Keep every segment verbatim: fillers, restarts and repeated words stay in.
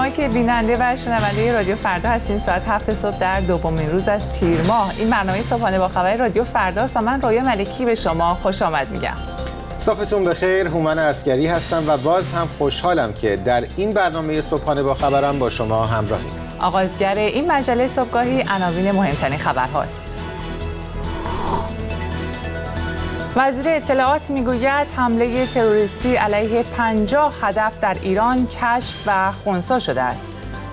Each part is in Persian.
شما که بیننده و شنونده رادیو فردا هستین. ساعت هفت صبح در دومین روز از تیر ماه این برنامه صبحانه با خبر رادیو فردا است. من رویا ملکی به شما خوش آمد میگم. صبحتون بخیر. هومن عسگری هستم و باز هم خوشحالم که در این برنامه صبحانه با خبرم با شما همراهیم. آغازگر این مجله صبحگاهی عناوین مهمترین خبرهاست. وزیر اطلاعات میگوید حمله تروریستی علیه پنجاه هدف در ایران کشف و خنثی شده است.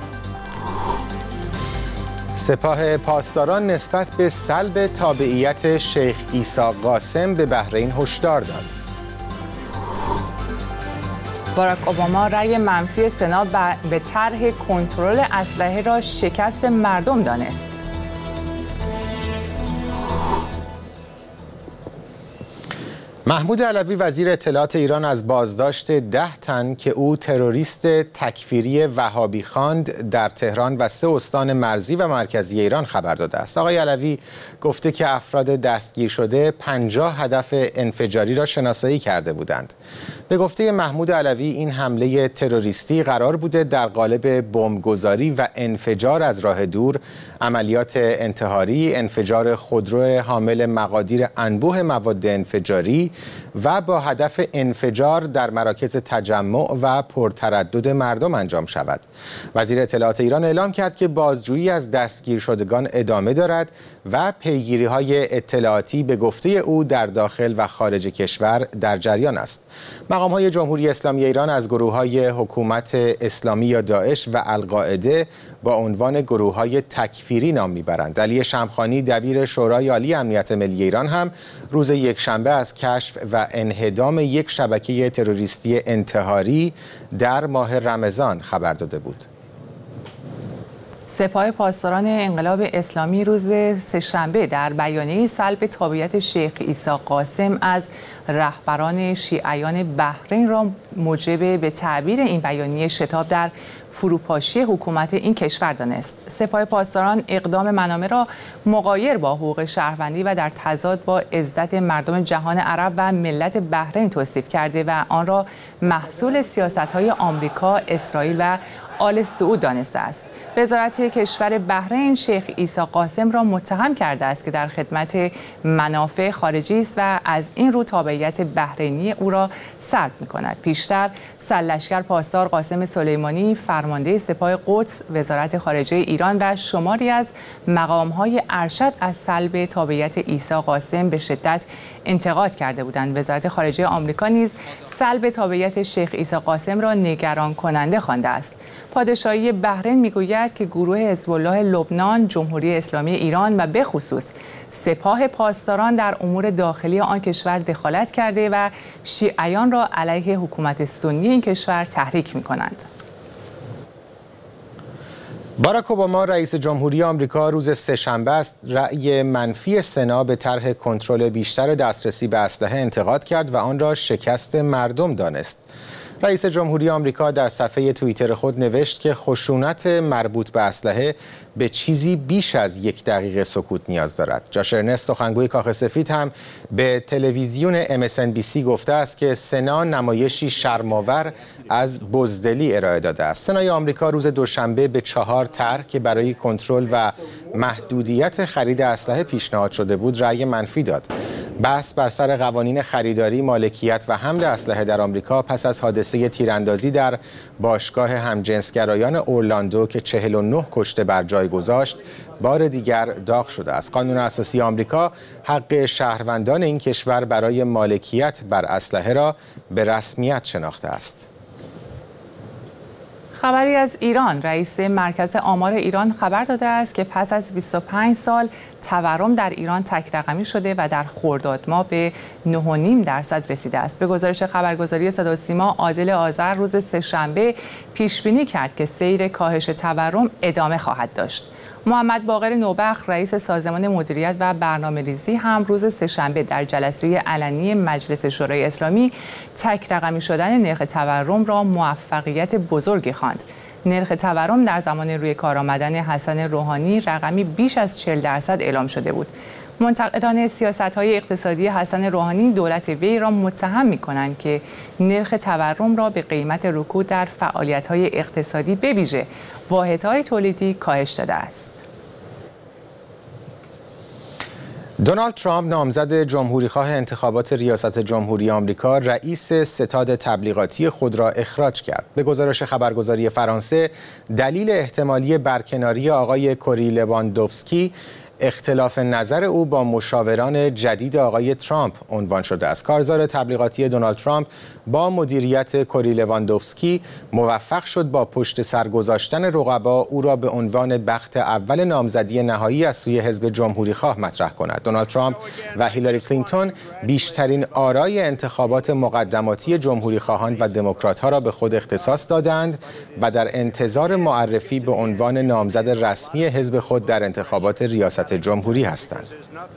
سپاه پاسداران نسبت به سلب تابعیت شیخ عیسی قاسم به بحرین هشدار داد. باراک اوباما رأی منفی سنا به طرح کنترل اسلحه را شکست مردم دانست. محمود علوی وزیر اطلاعات ایران از بازداشت ده تن که او تروریست تکفیری وهابی خواند در تهران و سه استان مرزی و مرکزی ایران خبر داده است. آقای علوی گفته که افراد دستگیر شده پنجاه هدف انفجاری را شناسایی کرده بودند. به گفته محمود علوی این حمله تروریستی قرار بوده در قالب بمبگذاری و انفجار از راه دور، عملیات انتحاری، انفجار خودرو حامل مقادیر انبوه مواد انفجاری و با هدف انفجار در مراکز تجمع و پرتردد مردم انجام شود. وزیر اطلاعات ایران اعلام کرد که بازجویی از دستگیر شدگان ادامه دارد و پیگیری‌های اطلاعاتی به گفته او در داخل و خارج کشور در جریان است. مقام‌های جمهوری اسلامی ایران از گروه‌های حکومت اسلامی یا داعش و القاعده با عنوان گروه‌های تکفیری نام می‌برند. علی شمخانی دبیر شورای عالی امنیت ملی ایران هم روز یکشنبه از کشف و انهدام یک شبکه تروریستی انتحاری در ماه رمضان خبر داده بود. سپاه پاسداران انقلاب اسلامی روز سه‌شنبه در بیانیه سلب تابعیت شیخ عیسی قاسم از رهبران شیعیان بحرین را موجب به تعبیر این بیانیه شتاب در فروپاشی حکومت این کشور دانست. سپاه پاسداران اقدام منامه را مغایر با حقوق شهروندی و در تضاد با عزت مردم جهان عرب و ملت بحرین توصیف کرده و آن را محصول سیاست‌های آمریکا، اسرائیل و آل سعود دانسته است. وزارت کشور بحرین شیخ عیسی قاسم را متهم کرده است که در خدمت منافع خارجی است و از این رو تابعیت بحرینی او را سلب می‌کند. پیشتر سرلشکر پاسدار قاسم سلیمانی فرمانده سپاه قدس، وزارت خارجه ایران و شماری از مقام‌های ارشد از سلب تابعیت عیسی قاسم به شدت انتقاد کرده بودند. وزارت خارجه آمریکا نیز سلب تابعیت شیخ عیسی قاسم را نگران کننده خوانده است. پادشاهی بحرین میگوید که گروه حزب الله لبنان، جمهوری اسلامی ایران و به خصوص سپاه پاسداران در امور داخلی آن کشور دخالت کرده و شیعیان را علیه حکومت سنی این کشور تحریک می‌کنند. باراک اوباما رئیس جمهوری آمریکا روز سه‌شنبه است رأی منفی سنا به طرح کنترل بیشتر دسترسی به اسلحه انتقاد کرد و آن را شکست مردم دانست. رئیس جمهوری آمریکا در صفحه توییتر خود نوشت که خشونت مربوط به اسلحه به چیزی بیش از یک دقیقه سکوت نیاز دارد. جاش ارنست سخنگوی کاخ سفید هم به تلویزیون ام اس ان بی سی گفته است که سنا نمایشی شرم‌آور از بزدلی ارائه داده است. سنای آمریکا روز دوشنبه به چهار طرح که برای کنترل و محدودیت خرید اسلحه پیشنهاد شده بود رأی منفی داد. بحث بر سر قوانین خریداری، مالکیت و حمل اسلحه در آمریکا پس از حادثه تیراندازی در باشگاه همجنسگرایان اورلاندو که چهل و نه کشته بر جای گذاشت بار دیگر داغ شده است. قانون اساسی آمریکا حق شهروندان این کشور برای مالکیت بر اسلحه را به رسمیت شناخته است. خبری از ایران. رئیس مرکز آمار ایران خبر داده است که پس از بیست و پنج سال تورم در ایران تک رقمی شده و در خرداد ماه به نه و نیم درصد رسیده است. به گزارش خبرگزاری صدا و سیما، عادل آذر روز سه‌شنبه پیش بینی کرد که سیر کاهش تورم ادامه خواهد داشت. محمد باقر نوبخت رئیس سازمان مدیریت و برنامه‌ریزی هم روز سه‌شنبه در جلسه علنی مجلس شورای اسلامی تک رقمی شدن نرخ تورم را موفقیت بزرگی خواند. نرخ تورم در زمان روی کار آمدن حسن روحانی رقمی بیش از چهل درصد اعلام شده بود. منتقدان سیاست‌های اقتصادی حسن روحانی دولت وی را متهم می‌کنند که نرخ تورم را به قیمت رکود در فعالیت‌های اقتصادی به ویژه واحدهای تولیدی کاهش داده است. دونالد ترامپ نامزد جمهوریخواه انتخابات ریاست جمهوری آمریکا رئیس ستاد تبلیغاتی خود را اخراج کرد. به گزارش خبرگزاری فرانسه دلیل احتمالی برکناری آقای کوری لواندوفسکی اختلاف نظر او با مشاوران جدید آقای ترامپ عنوان شده است. کارزار تبلیغاتی دونالد ترامپ با مدیریت کوری لواندوفسکی موفق شد با پشت سر گذاشتن رقبا او را به عنوان بخت اول نامزدی نهایی از سوی حزب جمهوریخواه مطرح کند. دونالد ترامپ و هیلاری کلینتون بیشترین آرای انتخابات مقدماتی جمهوریخواهان و دموکرات‌ها را به خود اختصاص دادند و در انتظار معرفی به عنوان نامزد رسمی حزب خود در انتخابات ریاست جمهوری هستند.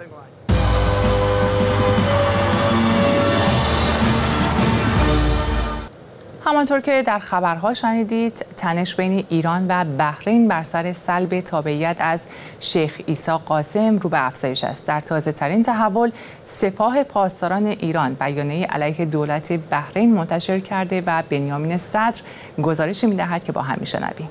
همانطور که در خبرها شنیدید، تنش بین ایران و بحرین بر سر سلب تابعیت از شیخ عیسی قاسم رو به افزایش است. در تازه ترین تحول، سپاه پاسداران ایران بیانیه علیه دولت بحرین منتشر کرده و بنیامین صدر گزارشی می‌دهد که با هم می‌شنویم.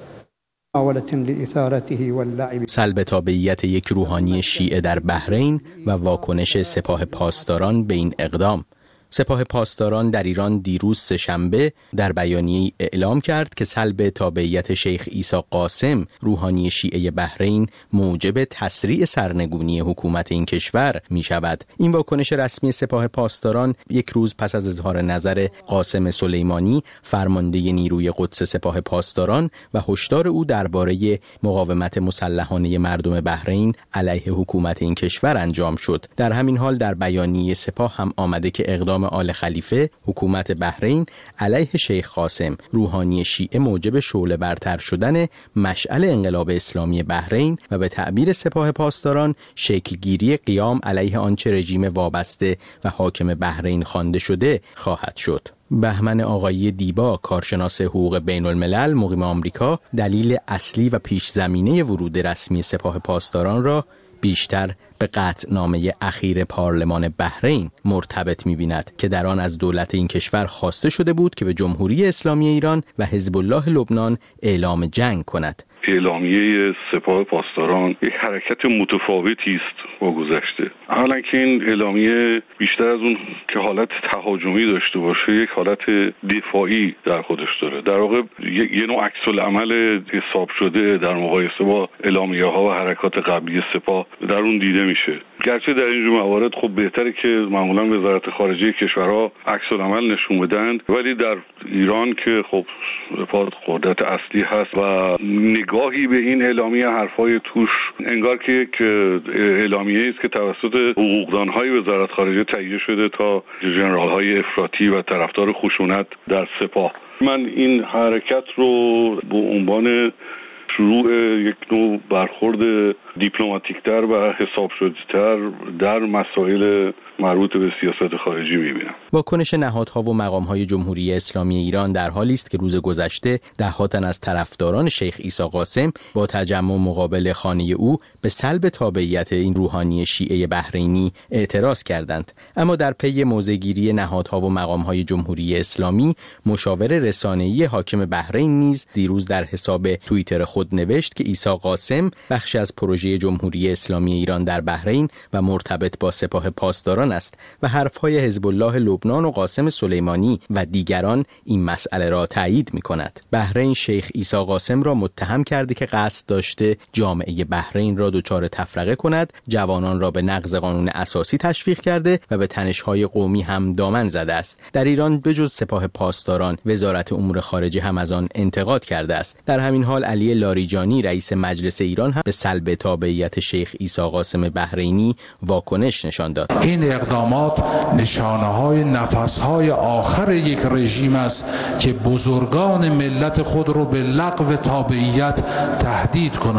سلب تابعیت یک روحانی شیعه در بحرین و واکنش سپاه پاسداران به این اقدام. سپاه پاسداران در ایران دیروز سه‌شنبه در بیانیه‌ای اعلام کرد که سلب تابعیت شیخ عیسی قاسم روحانی شیعه بحرین موجب تسریع سرنگونی حکومت این کشور می شود. این واکنش رسمی سپاه پاسداران یک روز پس از اظهار نظر قاسم سلیمانی فرمانده نیروی قدس سپاه پاسداران و هشدار او درباره مقاومت مسلحانه مردم بحرین علیه حکومت این کشور انجام شد. در همین حال در بیانیه سپاه هم آمده که اقدام آل خلیفه حکومت بحرین علیه شیخ قاسم روحانی شیعه موجب شعله برتر شدن مشعل انقلاب اسلامی بحرین و به تعبیر سپاه پاسداران شکلگیری قیام علیه آنچه رژیم وابسته و حاکم بحرین خوانده شده خواهد شد. بهمن آقایی دیبا، کارشناس حقوق بین الملل مقیم آمریکا، دلیل اصلی و پیش زمینه ورود رسمی سپاه پاسداران را بیشتر به قطعنامه اخیر پارلمان بحرین مرتبط می‌بیند که در آن از دولت این کشور خواسته شده بود که به جمهوری اسلامی ایران و حزب الله لبنان اعلام جنگ کند. اعلامیه سپاه پاسداران یک حرکت متفاوتی است با گذشته. اولا که این اعلامیه بیشتر از اون که حالت تهاجمی داشته باشه یک حالت دفاعی در خودش داره. در واقع یه نوع عکس العمل حساب شده در مقایسه با اعلامیه ها و حرکات قبلی سپاه در اون دیده میشه. گرچه در اینجور موارد خب بهتره که معمولا وزارت خارجه کشورها عکس العمل نشون بدن، ولی در ایران که خب سپاه قدرت اصلی هست و نگاهی به این اعلامیه حرفای توش انگار که یک اعلامیه است که توسط حقوقدان‌های وزارت خارجه تهیه شده تا ژنرال‌های افراطی و طرفدار خشونت در سپاه. من این حرکت رو به عنوان شروع یک نوع برخورد دیپلماتیک‌تر و حساب شده‌تر در مسائل مربوط به سیاست خارجی می‌بینم. واکنش نهادها و مقام‌های جمهوری اسلامی ایران در حالی است که روز گذشته ده‌ها تن از طرفداران شیخ عیسی قاسم با تجمع مقابل خانه او به سلب تابعیت این روحانی شیعه بحرینی اعتراض کردند. اما در پی موضع‌گیری نهادها و مقام‌های جمهوری اسلامی، مشاور رسانه‌ای حاکم بحرین نیز دیروز در حساب توییتر خود نوشت که عیسی قاسم بخشی از پروژه جمهوری اسلامی ایران در بحرین و مرتبط با سپاه پاسداران است و حرفهای حزب الله لبنان و قاسم سلیمانی و دیگران این مسئله را تایید می‌کند. بحرین شیخ عیسی قاسم را متهم کرده که قصد داشته جامعه بحرین را دچار تفرقه کند، جوانان را به نقض قانون اساسی تشویق کرده و به تنش‌های قومی هم دامن زده است. در ایران بجز سپاه پاسداران، وزارت امور خارجه هم از آن انتقاد کرده است. در همین حال علی لاریجانی رئیس مجلس ایران هم به سلب تابعیت شیخ عیسی قاسم بحرینی واکنش نشان داد. این اقدامات نشانه‌های نفس‌های آخر یک رژیم است که بزرگان ملت خود را به لغو تابعیت تهدید کنند.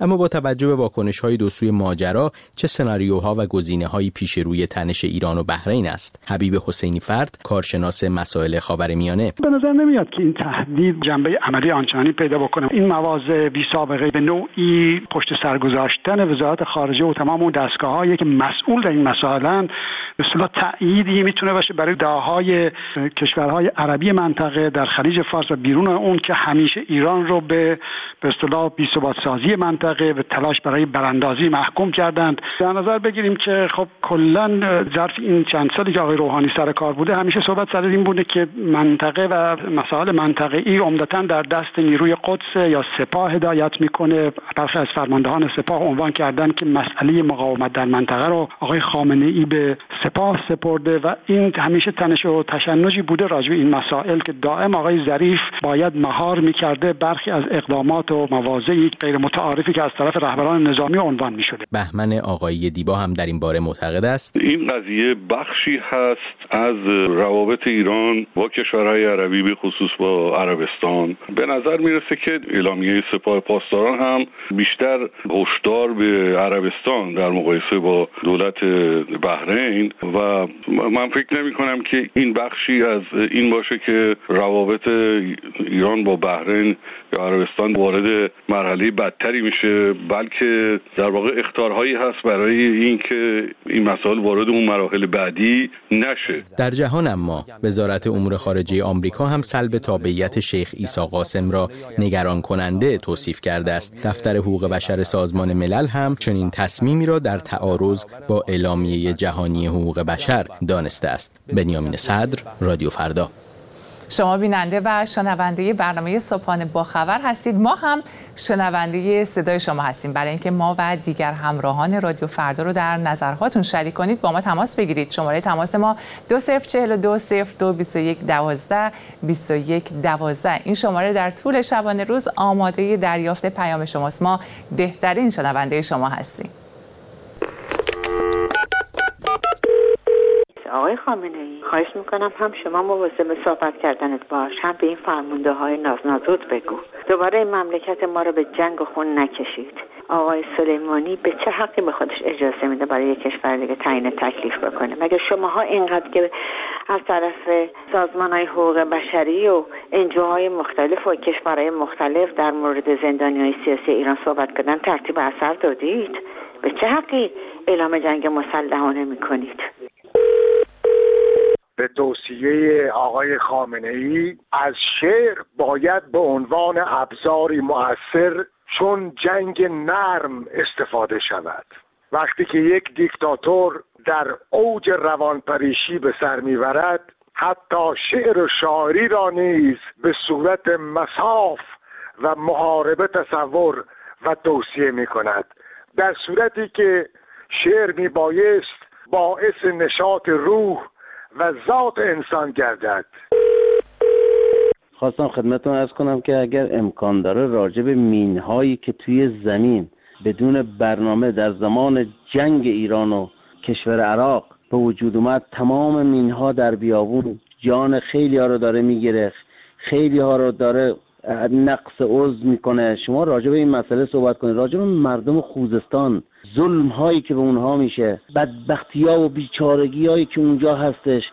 اما با توجه به واکنش‌های دو سوی ماجرا چه سناریوها و گزینه‌هایی پیش روی تنش ایران و بحرین است؟ حبیب حسینی فرد، کارشناس مسائل خاورمیانه: به نظر نمیاد که این تهدید جنبه عملی آنچنانی پیدا بکنه. این مواضع بی سابقه به نوعی پشت سر گذاشتن وزارت خارجه و تمام اون دستگاه‌هایی که مسئول در این مسائلن به اصطلاح تأییدی میتونه باشه برای دعاهای کشورهای عربی منطقه در خلیج فارس و بیرون اون که همیشه ایران رو به به اصطلاح بی‌ثبات سازی منطقه و تلاش برای براندازی محکوم کردند. در نظر بگیریم که خب کلا ظرف این چند سالی که آقای روحانی سر کار بوده همیشه صحبت سر این بوده که منطقه و مسائل منطقه‌ای عمدتاً در دست نیروی قدس یا سپاه هدایت میکنه. برخی از فرماندهان سپاه عنوان کردن که مسئله مقاومت در منطقه رو آقای خامنه‌ای به سپاه سپرده و این همیشه تنش و تشنجی بوده راجع به این مسائل که دائم آقای ظریف باید مهار میکرده برخی از اقدامات و مواضعی غیر متعارفی که از طرف رهبران نظامی عنوان میشده. بهمن آقایی دیبا هم در این باره معتقد است این قضیه بخشی هست از روابط ایران با کشورهای عربی به خصوص با عربستان. به نظر میرسه که اعلامیه سپاه پاسداران هم بیشتر هشدار به عربستان در مقایسه با دولت بحرین و من فکر نمی کنم که این بخشی از این باشه که روابط ایران با بحرین یا عربستان وارد مرحله بدتری میشه، بلکه در واقع اخطارهایی هست برای اینکه این مسائل وارد اون مراحل بعدی نشه. در جهان اما وزارت امور خارجه آمریکا هم سلب تابعیت شیخ عیسی قاسم را نگران کننده توصیف کرده است. دفتر حقوق بشر سازمان ملل هم چنین تصمیمی را در تعارض با اعلامیه جهانی حقوق بشر دانسته است. بنیامین صدر، رادیو فردا. شما بیننده و شنونده برنامه صبحانه با خبر هستید. ما هم شنونده صدای شما هستیم. برای اینکه ما و دیگر همراهان رادیو فردا رو در نظرهاتون شریک کنید با ما تماس بگیرید. شماره تماس ما دو صفر چهل و دو صفر دو بیست و یک دوازده بیست و یک دوازده. این شماره در طول شبانه روز آماده دریافت پیام شماست. ما بهترین شنونده شما هستیم. آقای خامنه‌ای، خواهش میکنم هم شما مواظب صحبت کردنت باش، هم به این فرمانده های نازنازود بگو دوباره این مملکت ما رو به جنگ و خون نکشید. آقای سلیمانی به چه حقی به خودش اجازه میده برای یک کشور دیگه تعیین تکلیف بکنه؟ مگه شماها اینقدر که از طرف سازمان‌های حقوق بشری و انجوهای مختلف و کشورهای مختلف در مورد زندانیان سیاسی ایران صحبت کردن ترتیب اثر دادید؟ به چه حقی اعلام جنگ مسلحانه میکنید؟ به توصیه آقای خامنه‌ای از شعر باید به عنوان ابزاری مؤثر چون جنگ نرم استفاده شود. وقتی که یک دیکتاتور در اوج روانپریشی به سر میبرد، حتی شعر و شاعری را نیز به صورت مصاف و محاربه تصور و توصیه می کند، در صورتی که شعر می بایست باعث نشاط روح و ذات انسان گردد. خواستم خدمتتون عرض کنم که اگر امکان داره راجع به مین‌هایی که توی زمین بدون برنامه در زمان جنگ ایران و کشور عراق به وجود اومد، تمام مین‌ها در بیابون جان خیلی ها رو داره میگیره، خیلی ها رو داره نقص عضو میکنه. شما راجع به این مسئله صحبت کنید، راجع به مردم خوزستان، ظلم هایی که به اونها میشه، بدبختی ها و بیچارگی هایی که اونجا هستش.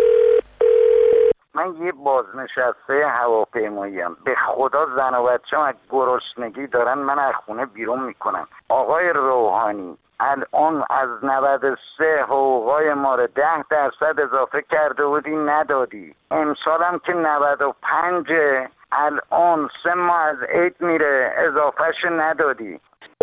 من یه بازنشسته هواپیماییم، به خدا زن و بچه‌م از گرسنگی دارن من از خونه بیرون میکنن. آقای روحانی الان از نود و سه حقوقای ما رو ده درصد اضافه کرده بودی ندادی، امسال هم که نود و پنج الان سه ماه از عید میره اضافهش ندادی.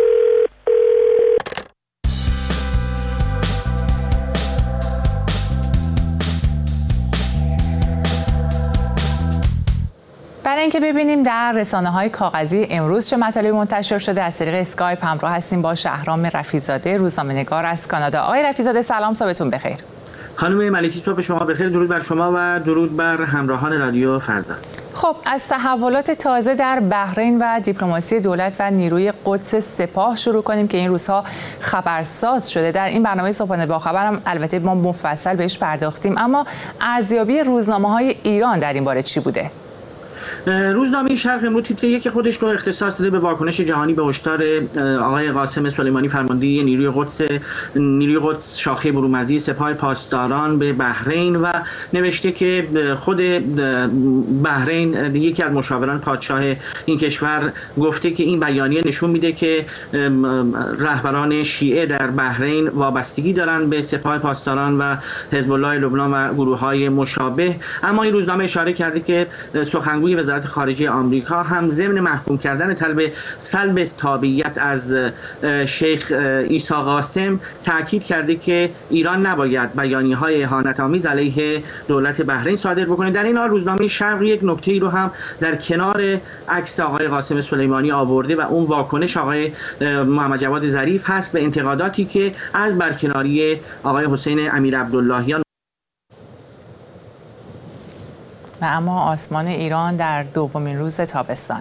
برای اینکه ببینیم در رسانه‌های کاغذی امروز چه مطالبی منتشر شده، از طریق اسکایپ همراه هستیم با شهرام رفیزاده، روزنامه‌نگار از کانادا. آقای رفیزاده سلام، صبحتون بخیر. خانم ملکی صبح شما بخیر، درود بر شما و درود بر همراهان رادیو فردا. خب از تحولات تازه در بحرین و دیپلماسی دولت و نیروی قدس سپاه شروع کنیم که این روزها خبرساز شده. در این برنامه صبحانه با خبرم البته ما مفصل بهش پرداختیم، اما ارزیابی روزنامه‌های ایران در این باره چی بوده؟ روزنامه شرق امروز تیتر یک خودش رو اختصاص داده به واکنش جهانی به هشدار آقای قاسم سلیمانی فرمانده نیروی قدس نیروی قدس شاخه برومردی سپاه پاسداران به بحرین و نوشته که خود بحرین یکی از مشاوران پادشاه این کشور گفته که این بیانیه نشون میده که رهبران شیعه در بحرین وابستگی دارند به سپاه پاسداران و حزب الله لبنان و گروه‌های مشابه. اما این روزنامه اشاره کرده که سخنگوی وزارت خارجه آمریکا هم ضمن محکوم کردن طلب سلب تابعیت از شیخ عیسی قاسم تاکید کرده که ایران نباید بیانیه‌های اهانت‌آمیز علیه دولت بحرین صادر بکنه. در این حال روزنامه شرق یک نکته‌ای رو هم در کنار عکس آقای قاسم سلیمانی آورده و اون واکنش آقای محمد جواد ظریف هست به انتقاداتی که از برکناری آقای حسین امیر عبداللهیان. و اما آسمان ایران در دومین روز تابستان.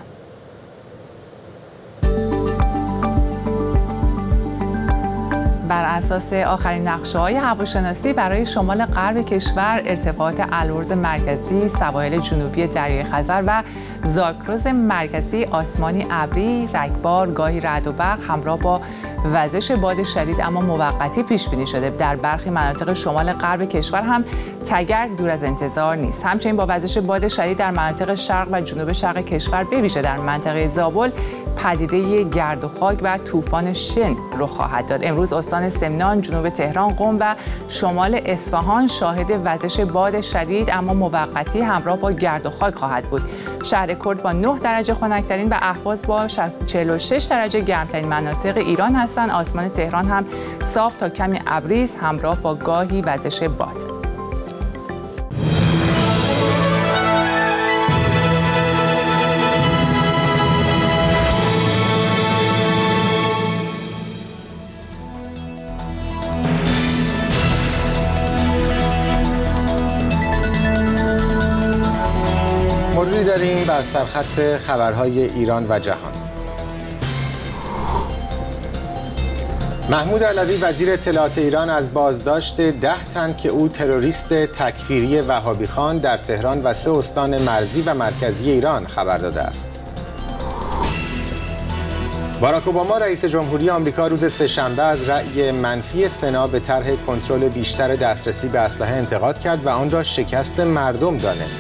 بر اساس آخرین نقشه‌های هواشناسی برای شمال غرب کشور، ارتفاعات البرز مرکزی، سواحل جنوبی دریای خزر و زاگرس مرکزی آسمانی ابری، رگبار، گاهی رعد و برق همراه با وزش باد شدید اما موقتی پیش بینی شده. در برخی مناطق شمال غرب کشور هم تگرگ دور از انتظار نیست. همچنین با وزش باد شدید در مناطق شرق و جنوب شرق کشور، به ویژه در منطقه زابل، پدیده گرد و خاک و طوفان شن رخ خواهد داد. امروز استان سمنان، جنوب تهران، قم و شمال اصفهان شاهد وزش باد شدید اما موقتی همراه با گرد و خاک خواهد بود. شهر کرد با نه درجه خنک‌ترین و اهواز با چهل و شش درجه گرمترین مناطق ایران هستند. آسمان تهران هم صاف تا کمی ابریز همراه با گاهی وزش باد. مروری داریم بر سرخط خبرهای ایران و جهان. محمود علوی وزیر اطلاعات ایران از بازداشت ده تن که او تروریست تکفیری وهابی خواند در تهران و سه استان مرزی و مرکزی ایران خبر داده است. باراک اوباما رئیس جمهوری آمریکا روز سه‌شنبه از رأی منفی سنا به طرح کنترل بیشتر دسترسی به اسلحه انتقاد کرد و آن را شکست مردم دانست.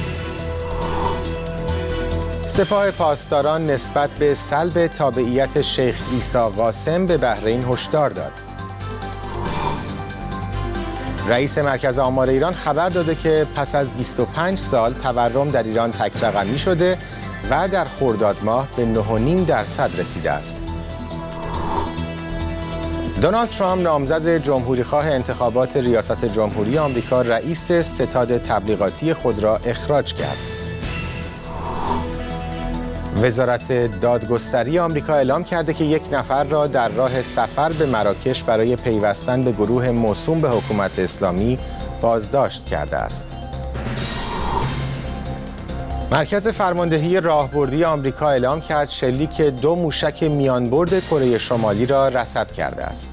سپاه پاسداران نسبت به سلب تابعیت شیخ عیسی قاسم به بحرین هشدار داد. رئیس مرکز آمار ایران خبر داده که پس از بیست و پنج سال تورم در ایران تک رقمی شده و در خرداد ماه به نه و نیم درصد رسیده است. دونالد ترامپ نامزد جمهوریخواه انتخابات ریاست جمهوری آمریکا رئیس ستاد تبلیغاتی خود را اخراج کرد. وزارت دادگستری آمریکا اعلام کرده که یک نفر را در راه سفر به مراکش برای پیوستن به گروه موسوم به حکومت اسلامی بازداشت کرده است. مرکز فرماندهی راهبردی آمریکا اعلام کرد شلیک دو موشک میانبرد کره شمالی را رصد کرده است.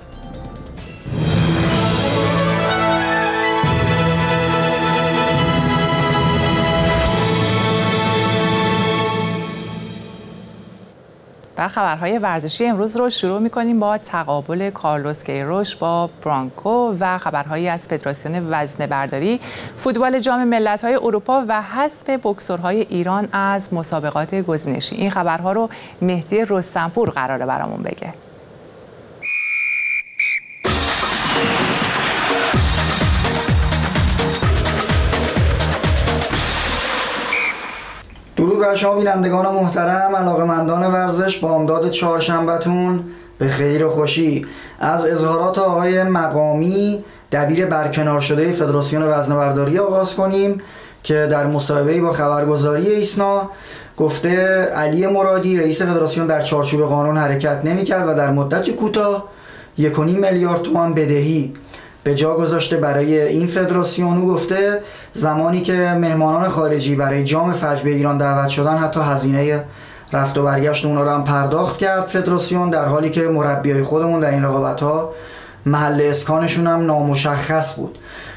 و خبرهای ورزشی امروز رو شروع می‌کنیم با تقابل کارلوس کیروش با برانکو و خبرهایی از فدراسیون وزنه‌برداری، فوتبال جام ملت‌های اروپا و حذف بوکسورهای ایران از مسابقات گزینشی. این خبرها رو مهدی رستمپور قراره برامون بگه. درود بر شما بینندگان محترم، علاقه‌مندان ورزش، بامداد چهارشنبه‌تون به خیر و خوشی. از اظهارات آقای مقامی دبیر برکنار شده فدراسیون وزنه‌برداری آغاز کنیم که در مصاحبه‌ای با خبرگزاری ایسنا گفته علی مرادی رئیس فدراسیون در چارچوب قانون حرکت نمی‌کرد و در مدت کوتاه یک و نیم میلیارد تومان بدهی به جا گذاشته برای این فدراسیون. او گفته زمانی که مهمانان خارجی برای جام فجر به ایران دعوت شدن حتی هزینه رفت و برگشت اونا رو هم پرداخت کرد فدراسیون، در حالی که مربیای خودمون در این رقابت‌ها محل اسکانشون هم نامشخص بود.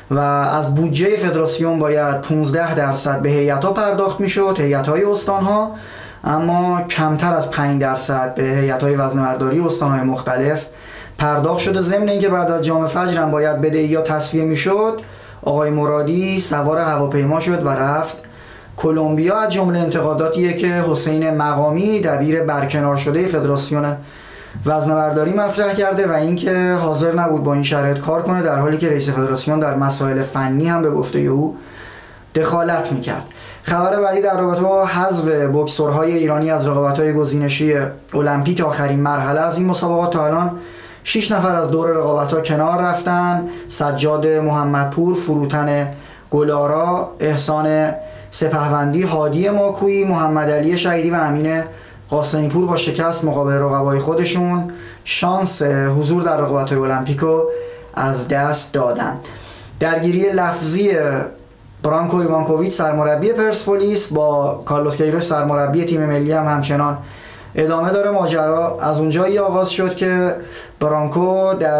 و از بودجه فدراسیون باید پانزده درصد به هیئت‌ها پرداخت میشد، هیئت‌های استان‌ها، اما کمتر از پنج درصد به هیئت‌های وزنه‌برداری استان‌های مختلف پرداخت شده. ضمن اینکه بعد از جام فجر هم باید بدهی‌ها تسویه میشد، آقای مرادی سوار هواپیما شد و رفت کلمبیا. از جمله انتقاداتیه که حسین مقامی دبیر برکنار شده فدراسیون وزنه‌برداری مطرح کرده و اینکه حاضر نبود با این شرایط کار کنه، در حالی که رئیس فدراسیون در مسائل فنی هم به گفته او دخالت میکرد. خبر بعدی در رابطه با حذف بوکسورهای ایرانی از رقابت‌های گزینشی المپیک آخرین مرحله از این مسابقات، تا الان شش نفر از دور رقابت‌ها کنار رفتن: سجاد محمدپور، فروتن گلارا، احسان سپهوندی، هادی ماکویی، محمد علی شهیدی و امین قاسمی پور با شکست مقابل رقبای خودشون شانس حضور در رقابت‌های المپیکو از دست دادن. درگیری لفظی برانکو ایوانکوویچ سرمربی پرسپولیس با کارلوس کیروش سرمربی تیم ملی هم همچنان ادامه داره. ماجرا از اونجایی آغاز شد که برانکو در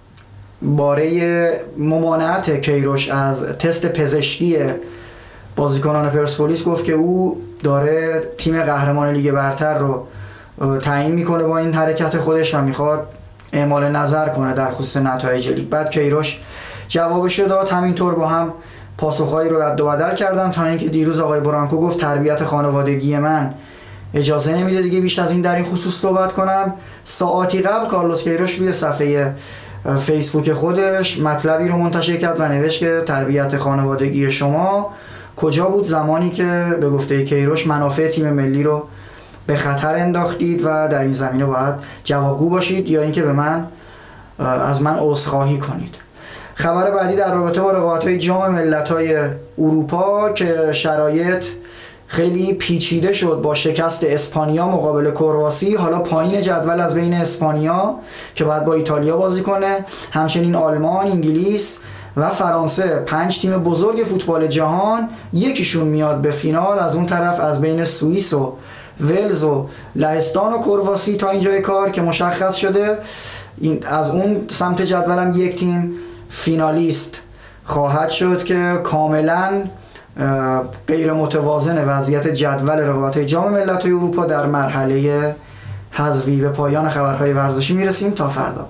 باره ممانعت کیروش از تست پزشکی بازیکنان پرسپولیس گفت که او داره تیم قهرمان لیگ برتر رو تعیین میکنه با این حرکت خودش و میخواد اعمال نظر کنه در خصوص نتایج لیگ. بعد کیروش جوابش داد، همینطور با هم پاسخهایی رو رد و بدل کردن تا اینکه دیروز آقای برانکو گفت تربیت خانوادگی من اجازه نمیده دیگه بیش از این در این خصوص صحبت کنم. ساعتی قبل کارلوس کیروش روی صفحه فیسبوک خودش مطلبی رو منتشر کرد و نوشت که تربیت خانوادگی شما کجا بود زمانی که به گفته کیروش منافع تیم ملی رو به خطر انداختید و در این زمینه باید جوابگو باشید یا اینکه به من از من عذرخواهی کنید. خبر بعدی در رابطه با رقابت‌های جام ملت‌های اروپا که شرایط خیلی پیچیده شد با شکست اسپانیا مقابل کرواسی. حالا پایین جدول از بین اسپانیا که باید با ایتالیا بازی کنه، همچنین آلمان، انگلیس و فرانسه، پنج تیم بزرگ فوتبال جهان، یکیشون میاد به فینال. از اون طرف از بین سوئیس و ولز و لهستان و کرواسی تا اینجای کار که مشخص شده، این از اون سمت جدولم یک تیم فینالیست خواهد شد که کاملا غیر متوازن وضعیت جدول رقابت‌های جام ملت‌های اروپا در مرحله حذفی. به پایان خبرهای ورزشی میرسیم تا فردا.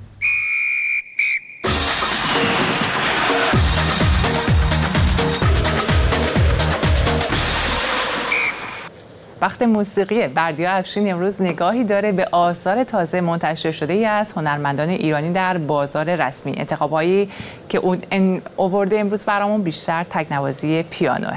وقت موسیقی. بردیا افشین امروز نگاهی داره به آثار تازه منتشر شده ای از هنرمندان ایرانی در بازار رسمی. انتخابایی که اون آورده امروز برامون بیشتر تکنوازی پیانوه.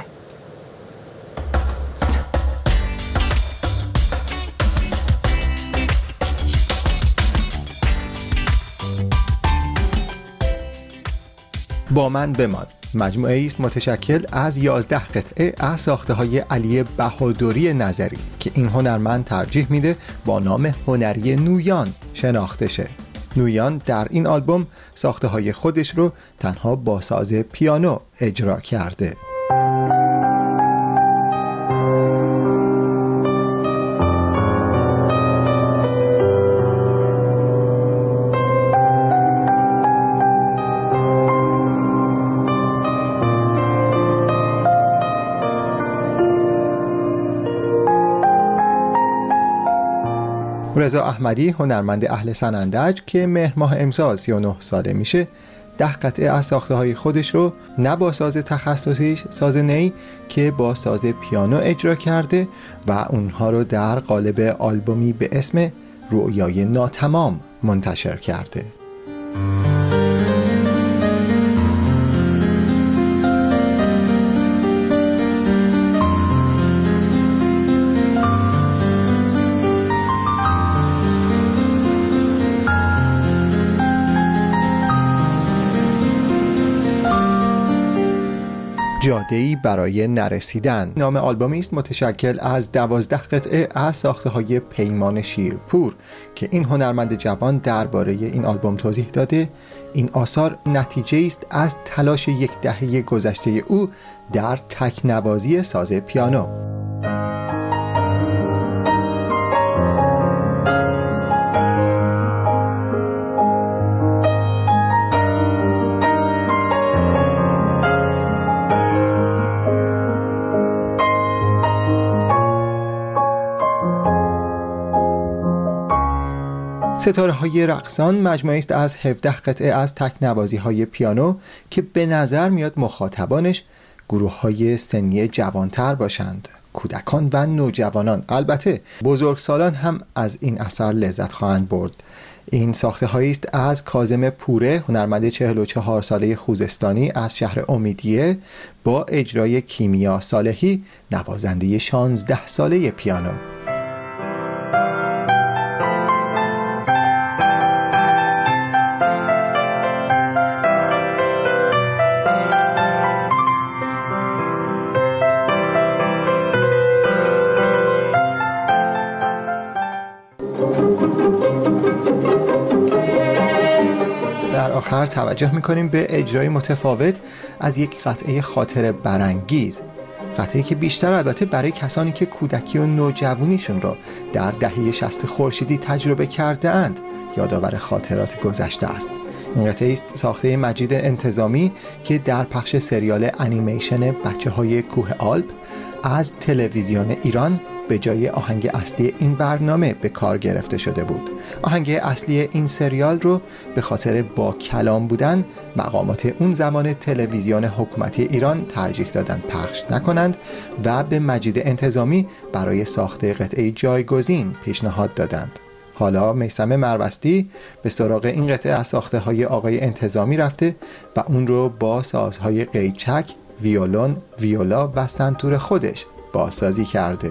با من بمان مجموعه است متشکل از یازده قطعه از ساخته‌های علی بهادری نظری که این هنرمند ترجیح میده با نام هنری نویان شناخته شه. نویان در این آلبوم ساخته‌های خودش رو تنها با ساز پیانو اجرا کرده. رضا احمدی هنرمند اهل سنندج که مهر ماه امسال سی و نه ساله میشه، ده قطعه از ساخته‌های خودش رو نه با ساز تخصصیش ساز نی که با ساز پیانو اجرا کرده و اونها رو در قالب آلبومی به اسم رؤیای ناتمام منتشر کرده. جاده‌ای برای نرسیدن نام آلبومی است متشکل از دوازده قطعه از ساخته‌های پیمان شیرپور که این هنرمند جوان درباره این آلبوم توضیح داده. این آثار نتیجه است از تلاش یک دهه گذشته او در تکنوازی ساز پیانو. ستاره های رقصان مجموعه است از هفده قطعه از تکنوازی های پیانو که به نظر میاد مخاطبانش گروه های سنی جوانتر باشند، کودکان و نوجوانان. البته بزرگسالان هم از این اثر لذت خواهند برد. این ساخته هایی است از کاظم پوره، هنرمند چهل و چهار ساله خوزستانی از شهر امیدیه، با اجرای کیمیا صالحی، نوازنده شانزده ساله پیانو. آخر توجه میکنیم به اجرای متفاوت از یک قطعه خاطر برانگیز، قطعه‌ای که بیشتر البته برای کسانی که کودکی و نوجوانیشون را در دهه شصت خورشیدی تجربه کرده اند یادآور خاطرات گذشته است. این قطعه است ساخته مجید انتظامی که در پخش سریال انیمیشن بچه های کوه آلپ از تلویزیون ایران به جای آهنگ اصلی این برنامه به کار گرفته شده بود. آهنگ اصلی این سریال رو به خاطر با کلام بودن مقامات اون زمان تلویزیون حکومتی ایران ترجیح دادند پخش نکنند و به مجید انتظامی برای ساخت قطعه جایگزین پیشنهاد دادند. حالا میثم مروستی به سراغ این قطعه از ساخته های آقای انتظامی رفته و اون رو با سازهای قیچک، ویولون، ویولا و سنتور خودش بازسازی کرده.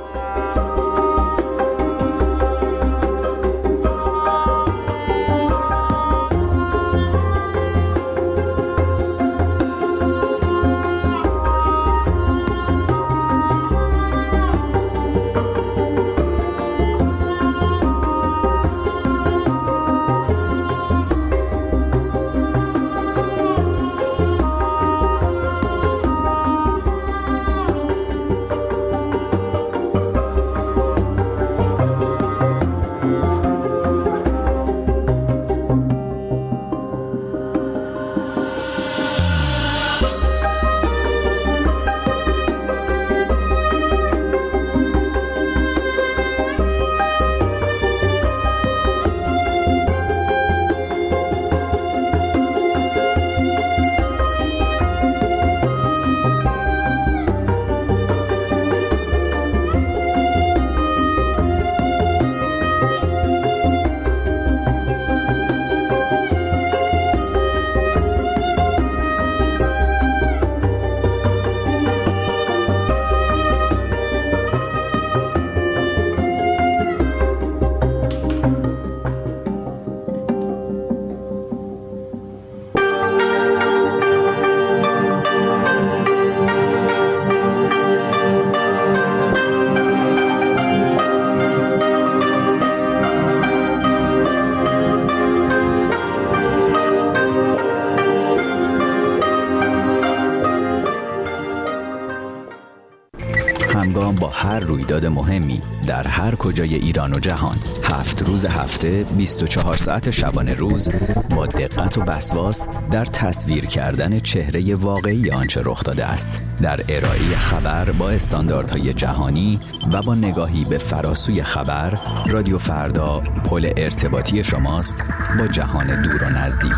همگام با هر رویداد مهمی در هر کجای ایران و جهان، هفت روز هفته، بیست و چهار ساعت شبانه روز، با دقت و وسواس در تصویر کردن چهره واقعی آنچه رخ داده است، در ارائه خبر با استانداردهای جهانی و با نگاهی به فراسوی خبر، رادیو فردا پل ارتباطی شماست با جهان دور و نزدیک.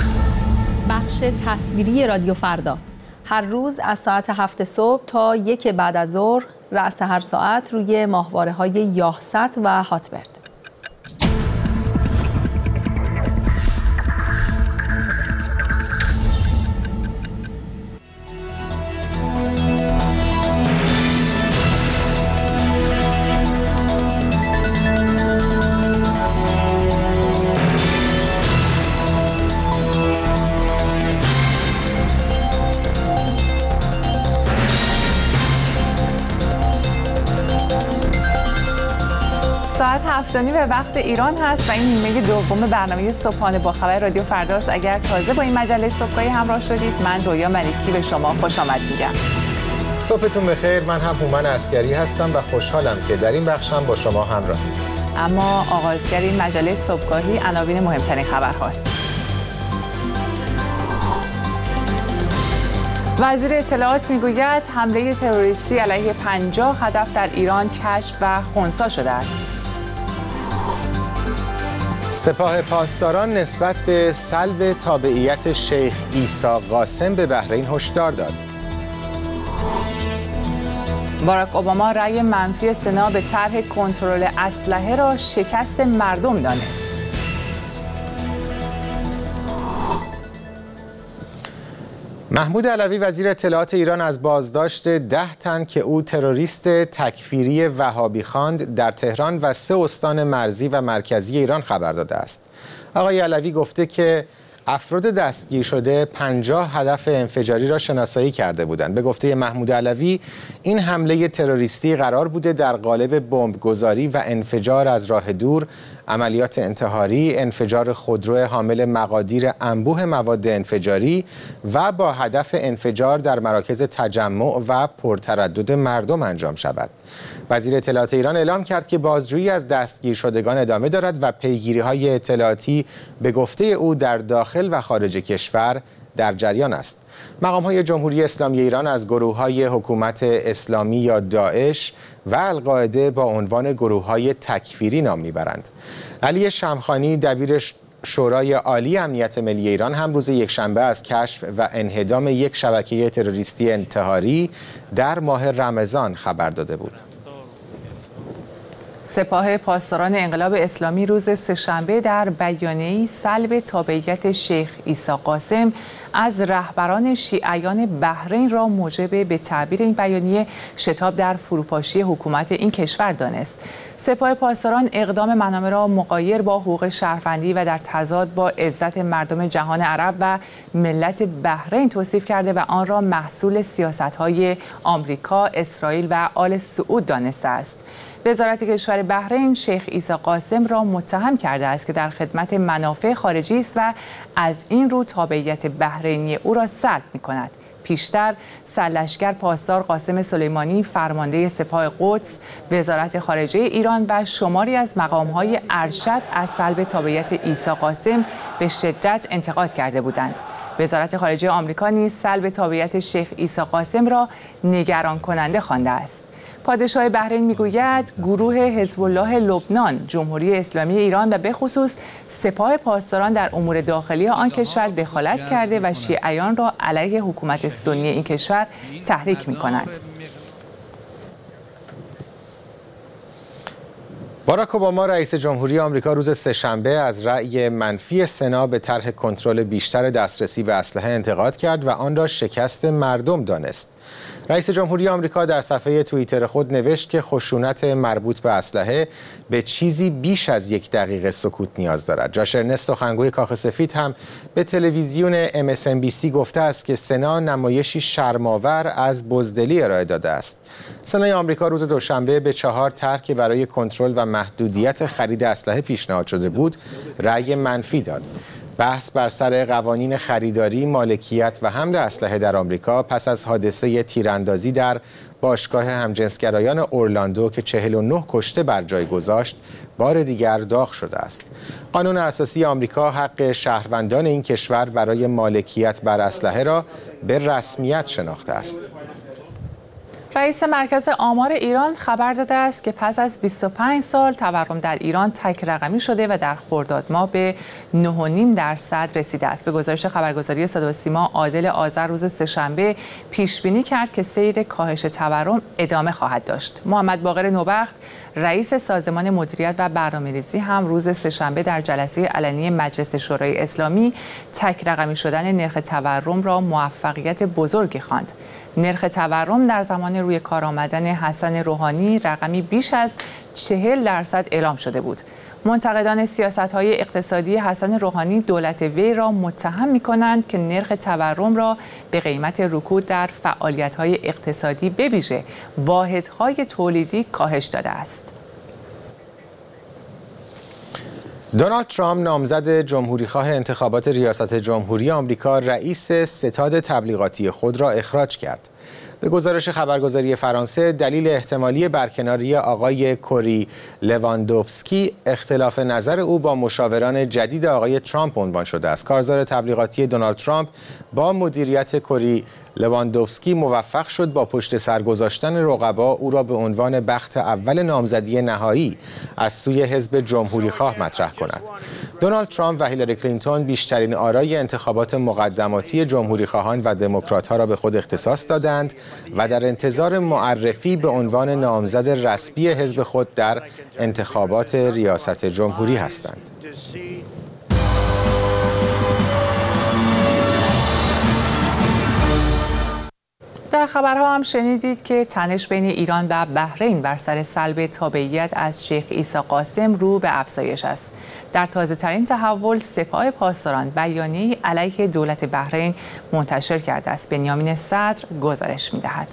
بخش تصویری رادیو فردا هر روز از ساعت هفت صبح تا یک بعد از ظهر، رأس هر ساعت روی ماهواره‌های یاهست و هاتبرد. ساعت هفتانی به وقت ایران هست و این نیمه دوم برنامه صبحانه با خبر رادیو فرداست. اگر تازه با این مجله صبحگاهی همراه شدید، من رویا ملکی به شما خوش آمد میگم. صبحتون بخیر. من هم هومن عسگری هستم و خوشحالم که در این بخشم با شما همراهیم. اما آغازگر این مجله صبحگاهی عناوین مهمترین خبرهاست. وزیر اطلاعات میگوید حمله تروریستی علیه پنجاه هدف در ایران کشف و خنثی شده است. سپاه پاسداران نسبت به سلب تابعیت شیخ عیسی قاسم به بحرین هشدار داد. باراک اوباما رأی منفی سنا به طرح کنترل اسلحه را شکست مردم دانست. محمود علوی وزیر اطلاعات ایران از بازداشت ده تن که او تروریست تکفیری وهابی خواند در تهران و سه استان مرزی و مرکزی ایران خبر داده است. آقای علوی گفته که افراد دستگیر شده پنجاه هدف انفجاری را شناسایی کرده بودند. به گفته محمود علوی این حمله تروریستی قرار بوده در قالب بمبگذاری و انفجار از راه دور، عملیات انتحاری، انفجار خودرو حامل مقادیر انبوه مواد انفجاری و با هدف انفجار در مراکز تجمع و پرتردد مردم انجام شود. وزیر اطلاعات ایران اعلام کرد که بازجویی از دستگیر شدگان ادامه دارد و پیگیری‌های اطلاعاتی به گفته او در داخل و خارج کشور در جریان است. مقام‌های جمهوری اسلامی ایران از گروه‌های حکومت اسلامی یا داعش و القاعده با عنوان گروه‌های تکفیری نام می‌برند. علی شمخانی دبیر شورای عالی امنیت ملی ایران هم روز یکشنبه از کشف و انهدام یک شبکه تروریستی انتحاری در ماه رمضان خبر داده بود. سپاه پاسداران انقلاب اسلامی روز سه‌شنبه در بیانیه‌ای سلب تابعیت شیخ عیسی قاسم از رهبران شیعیان بحرین را موجب به تعبیر این بیانیه شتاب در فروپاشی حکومت این کشور دانست. سپاه پاسداران اقدام منامه را مغایر با حقوق شهروندی و در تضاد با عزت مردم جهان عرب و ملت بحرین توصیف کرده و آن را محصول سیاست‌های آمریکا، اسرائیل و آل سعود دانسته است. وزارت کشور بحرین شیخ عیسی قاسم را متهم کرده است که در خدمت منافع خارجی است و از این رو تابعیت بحرینی او را سلب می‌کند. پیشتر سرلشکر پاسدار قاسم سلیمانی فرمانده سپاه قدس، وزارت خارجه ایران و شماری از مقام‌های ارشد از سلب تابعیت عیسی قاسم به شدت انتقاد کرده بودند. وزارت خارجه آمریکا نیز سلب تابعیت شیخ عیسی قاسم را نگران کننده خوانده است. پادشاه بحرین میگوید گروه حزب الله لبنان، جمهوری اسلامی ایران و به خصوص سپاه پاسداران در امور داخلی آن کشور دخالت کرده و شیعیان را علیه حکومت سنی این کشور تحریک می‌کنند. باراک اوباما رئیس جمهوری آمریکا روز سه‌شنبه از رأی منفی سنا به طرح کنترل بیشتر دسترسی به اسلحه انتقاد کرد و آن را شکست مردم دانست. رئیس جمهوری آمریکا در صفحه توییتر خود نوشت که خشونت مربوط به اسلحه به چیزی بیش از یک دقیقه سکوت نیاز دارد. جاش ارنست سخنگوی کاخ سفید هم به تلویزیون ام اس ان بی سی گفته است که سنا نمایشی شرم‌آور از بزدلی ارائه داده است. سنای آمریکا روز دوشنبه به چهار طرح که برای کنترل و محدودیت خرید اسلحه پیشنهاد شده بود رأی منفی داد. بحث بر سر قوانین خریداری، مالکیت و حمل اسلحه در آمریکا پس از حادثه تیراندازی در باشگاه همجنسگرایان اورلاندو که چهل و نه کشته بر جای گذاشت، بار دیگر داغ شده است. قانون اساسی آمریکا حق شهروندان این کشور برای مالکیت بر اسلحه را به رسمیت شناخته است. رئیس مرکز آمار ایران خبر داده است که پس از بیست و پنج سال تورم در ایران تک رقمی شده و در خرداد ماه به نه و نیم درصد رسیده است. به گزارش خبرگزاری صدا و سیما، عادل آذر روز سه‌شنبه پیش بینی کرد که سیر کاهش تورم ادامه خواهد داشت. محمد باقر نوبخت رئیس سازمان مدیریت و برنامه‌ریزی هم روز سه‌شنبه در جلسه علنی مجلس شورای اسلامی تک رقمی شدن نرخ تورم را موفقیت بزرگی خواند. نرخ تورم در زمان روی کار آمدن حسن روحانی رقمی بیش از چهل درصد اعلام شده بود. منتقدان سیاست‌های اقتصادی حسن روحانی دولت وی را متهم می‌کنند که نرخ تورم را به قیمت رکود در فعالیت‌های اقتصادی به ویژه واحدهای تولیدی کاهش داده است. دونالد ترامپ نامزد جمهوریخواه انتخابات ریاست جمهوری آمریکا رئیس ستاد تبلیغاتی خود را اخراج کرد. به گزارش خبرگزاری فرانسه دلیل احتمالی برکناری آقای کوری لواندوفسکی اختلاف نظر او با مشاوران جدید آقای ترامپ عنوان شده است. کارزار تبلیغاتی دونالد ترامپ با مدیریت کوری لواندوفسکی موفق شد با پشت سر گذاشتن رقبا او را به عنوان بخت اول نامزدی نهایی از سوی حزب جمهوریخواه مطرح کند. دونالد ترامپ و هیلاری کلینتون بیشترین آرای انتخابات مقدماتی جمهوریخواهان و دموکرات‌ها را به خود اختصاص دادند و در انتظار معرفی به عنوان نامزد رسمی حزب خود در انتخابات ریاست جمهوری هستند. در خبرها هم شنیدید که تنش بین ایران و بحرین بر سر سلب تابعیت از شیخ عیسی قاسم رو به افزایش است. در تازه‌ترین تحول سپاه پاسداران بیانیه‌ای علیه دولت بحرین منتشر کرده است. بنیامین صدر گزارش می‌دهد.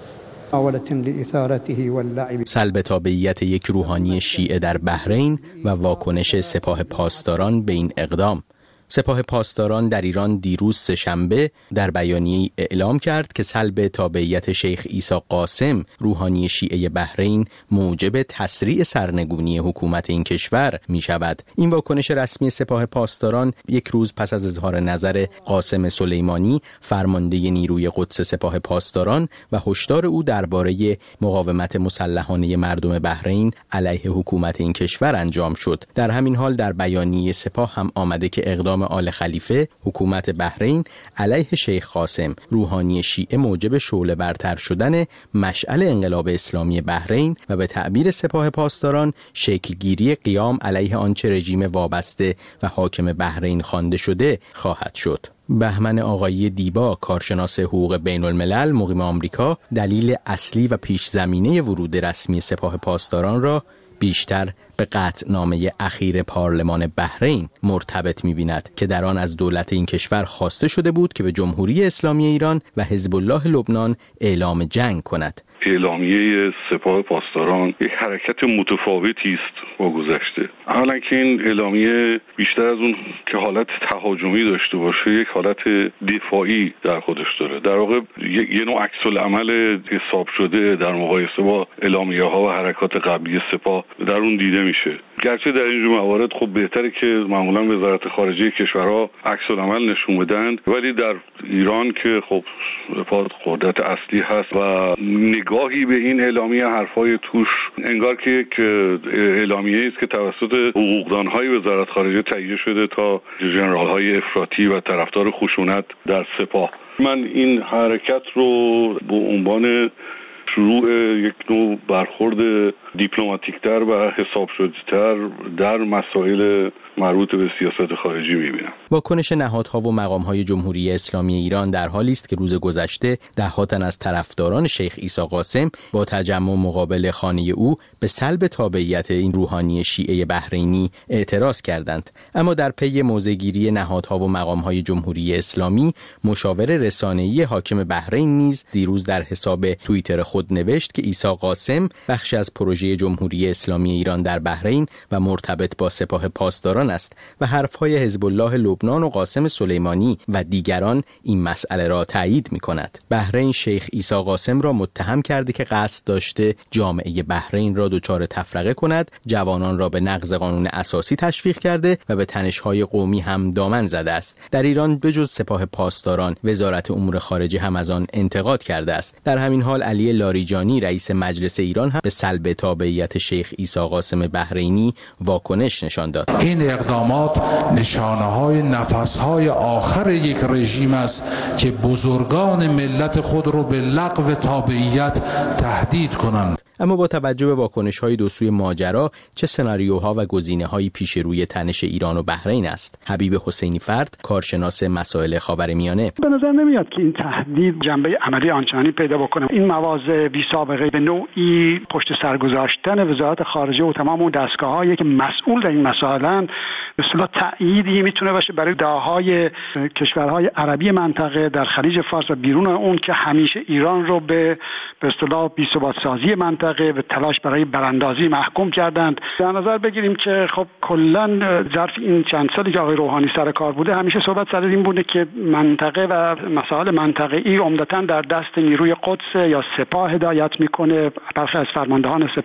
سلب تابعیت یک روحانی شیعه در بحرین و واکنش سپاه پاسداران به این اقدام. سپاه پاسداران در ایران دیروز سه‌شنبه در بیانیه‌ای اعلام کرد که سلب تابعیت شیخ عیسی قاسم روحانی شیعه بحرین موجب تسریع سرنگونی حکومت این کشور می شود. این واکنش رسمی سپاه پاسداران یک روز پس از اظهار نظر قاسم سلیمانی فرمانده نیروی قدس سپاه پاسداران و هشدار او درباره مقاومت مسلحانه مردم بحرین علیه حکومت این کشور انجام شد. در همین حال در بیانیه سپاه هم آمده که اقدام آل خلیفه حکومت بحرین علیه شیخ قاسم روحانی شیعه موجب شعله برتر شدن مشعل انقلاب اسلامی بحرین و به تعبیر سپاه پاسداران شکلگیری قیام علیه آنچه رژیم وابسته و حاکم بحرین خوانده شده خواهد شد. بهمن آقایی دیبا، کارشناس حقوق بین الملل مقیم آمریکا، دلیل اصلی و پیش زمینه ورود رسمی سپاه پاسداران را بیشتر به قطعنامه اخیر پارلمان بحرین مرتبط می‌بیند که در آن از دولت این کشور خواسته شده بود که به جمهوری اسلامی ایران و حزب الله لبنان اعلام جنگ کند. اعلامیه سپاه پاسداران یک حرکت متفاوتی است با گذشته. اولا که این اعلامیه بیشتر از اون که حالت تهاجمی داشته باشه یک حالت دفاعی در خودش داره. در واقع یه نوع عکس العمل حساب شده در مقایسه با اعلامیه‌ها و حرکات قبلی سپاه در اون دیده میشه. گرچه در اینجور موارد خب بهتره که معمولا وزارت خارجه کشورها عکس العمل نشون بدن، ولی در ایران که خب سپاه قدرت اصلی هست و نگاهی به این اعلامیه حرفای توش انگار که یک اعلامیه است که توسط حقوقدان‌های وزارت خارجه تهیه شده تا ژنرال‌های افراطی و طرفدار خشونت در سپاه. من این حرکت رو به عنوان شروع یک نوع برخورد دیپلماتیک‌تر و حساب شده‌تر در مسائل مربوط به سیاست خارجی می‌بینم. واکنش نهادها و مقام‌های جمهوری اسلامی ایران در حالی است که روز گذشته ده‌ها تن از طرفداران شیخ عیسی قاسم با تجمع مقابل خانه او به سلب تابعیت این روحانی شیعه بحرینی اعتراض کردند. اما در پی موضع‌گیری نهادها و مقام‌های جمهوری اسلامی، مشاور رسانه‌ای حاکم بحرین نیز دیروز در حساب توییتر خود نوشت که عیسی قاسم بخشی از پروژه جمهوری اسلامی ایران در بحرین و مرتبط با سپاه پاسداران است و حرفهای حزب الله لبنان و قاسم سلیمانی و دیگران این مسئله را تایید می‌کند. بحرین شیخ عیسی قاسم را متهم کرده که قصد داشته جامعه بحرین را دچار تفرقه کند، جوانان را به نقض قانون اساسی تشویق کرده و به تنش‌های قومی هم دامن زده است. در ایران بجز سپاه پاسداران، وزارت امور خارجه هم از آن انتقاد کرده است. در همین حال علی لاریجانی رئیس مجلس ایران هم به سلب تابعیت شیخ عیسی قاسم بحرینی واکنش نشان داد. این اقدامات نشانه‌های نفس‌های آخر یک رژیم است که بزرگان ملت خود را به لغو تابعیت تهدید کنند. اما با توجه به واکنش‌های دو سوی ماجرا، چه سناریوها و گزینه‌هایی پیش روی تنش ایران و بحرین است؟ حبیب حسینی فرد، کارشناس مسائل خاورمیانه: به نظر نمیاد که این تهدید جنبه عملی آنچنانی پیدا بکنه. این مواضع بی سابقه به نوعی پشت سر گذاشتن وزارت خارجه و تمام اون دستگاه‌هایی که مسئول در این مسائل به اصطلاح تأییدی میتونه باشه برای دعاهای کشورهای عربی منطقه در خلیج فارس و بیرون اون که همیشه ایران رو به به اصطلاح بی‌ثبات سازی منطقه و تلاش برای براندازی محکوم کردند. در نظر بگیریم که خب کلا ظرف این چند سالی که آقای روحانی سر کار بوده همیشه صحبت سر این بوده که منطقه و مسائل منطقه‌ای عمدتاً در دست نیروی قدس یا سپاه هدایت میکنه. برخی از فرماندهان سپاه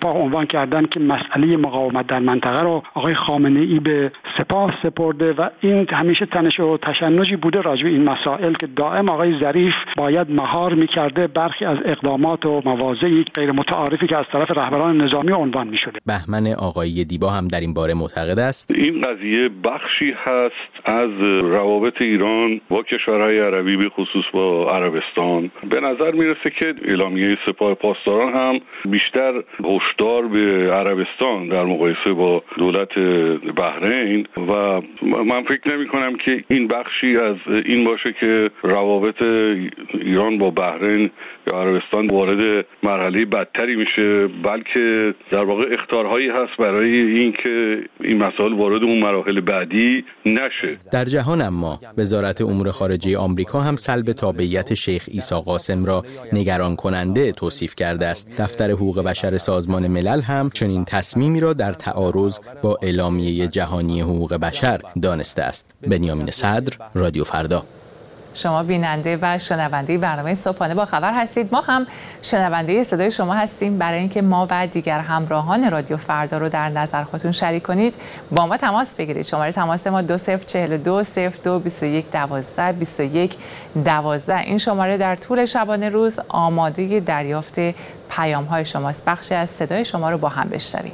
سپاه عنوان کردن که مسئله مقاومت در منطقه رو آقای خامنه ای به سپاه سپرده و این همیشه تنش و تشنجی بوده راجع به این مسائل که دائم آقای ظریف باید مهار می‌کرده برخی از اقدامات و مواضعی غیر متعارفی که از طرف رهبران نظامی عنوان می‌شده. بهمن آقایی دیبا هم در این باره معتقد است این قضیه بخشی هست از روابط ایران با کشورهای عربی به خصوص با عربستان. به نظر میرسه که اعلامیه سپاه پاسداران هم بیشتر هشدار به عربستان در مقایسه با دولت بحرین و من فکر نمی کنم که این بخشی از این باشه که روابط ایران با بحرین یا عربستان وارد مرحله بدتری میشه، بلکه در واقع اخطارهایی هست برای اینکه این مسائل وارد اون مراحل بعدی نشه. در جهان اما وزارت امور خارجه آمریکا هم سلب تابعیت شیخ عیسی قاسم را نگران کننده توصیف کرده است. دفتر حقوق بشر سازمان ملل هم چنین تصمیمی را در تعارض با اعلامیه جهانی حقوق بشر دانسته است. بنیامین صدر، رادیو فردا. شما بیننده و شنونده برنامه صبحانه با خبر هستید. ما هم شنونده صدای شما هستیم. برای اینکه ما و دیگر همراهان رادیو فردا رو در نظر خودتون شریک کنید با ما تماس بگیرید. شماره تماس ما دو صفر چهل و دو صفر دو بیست و یک دوازده بیست و یک دوازده. این شماره در طول شبانه روز آماده دریافت پیام های شماست. بخشی از صدای شما رو با هم بشنویم.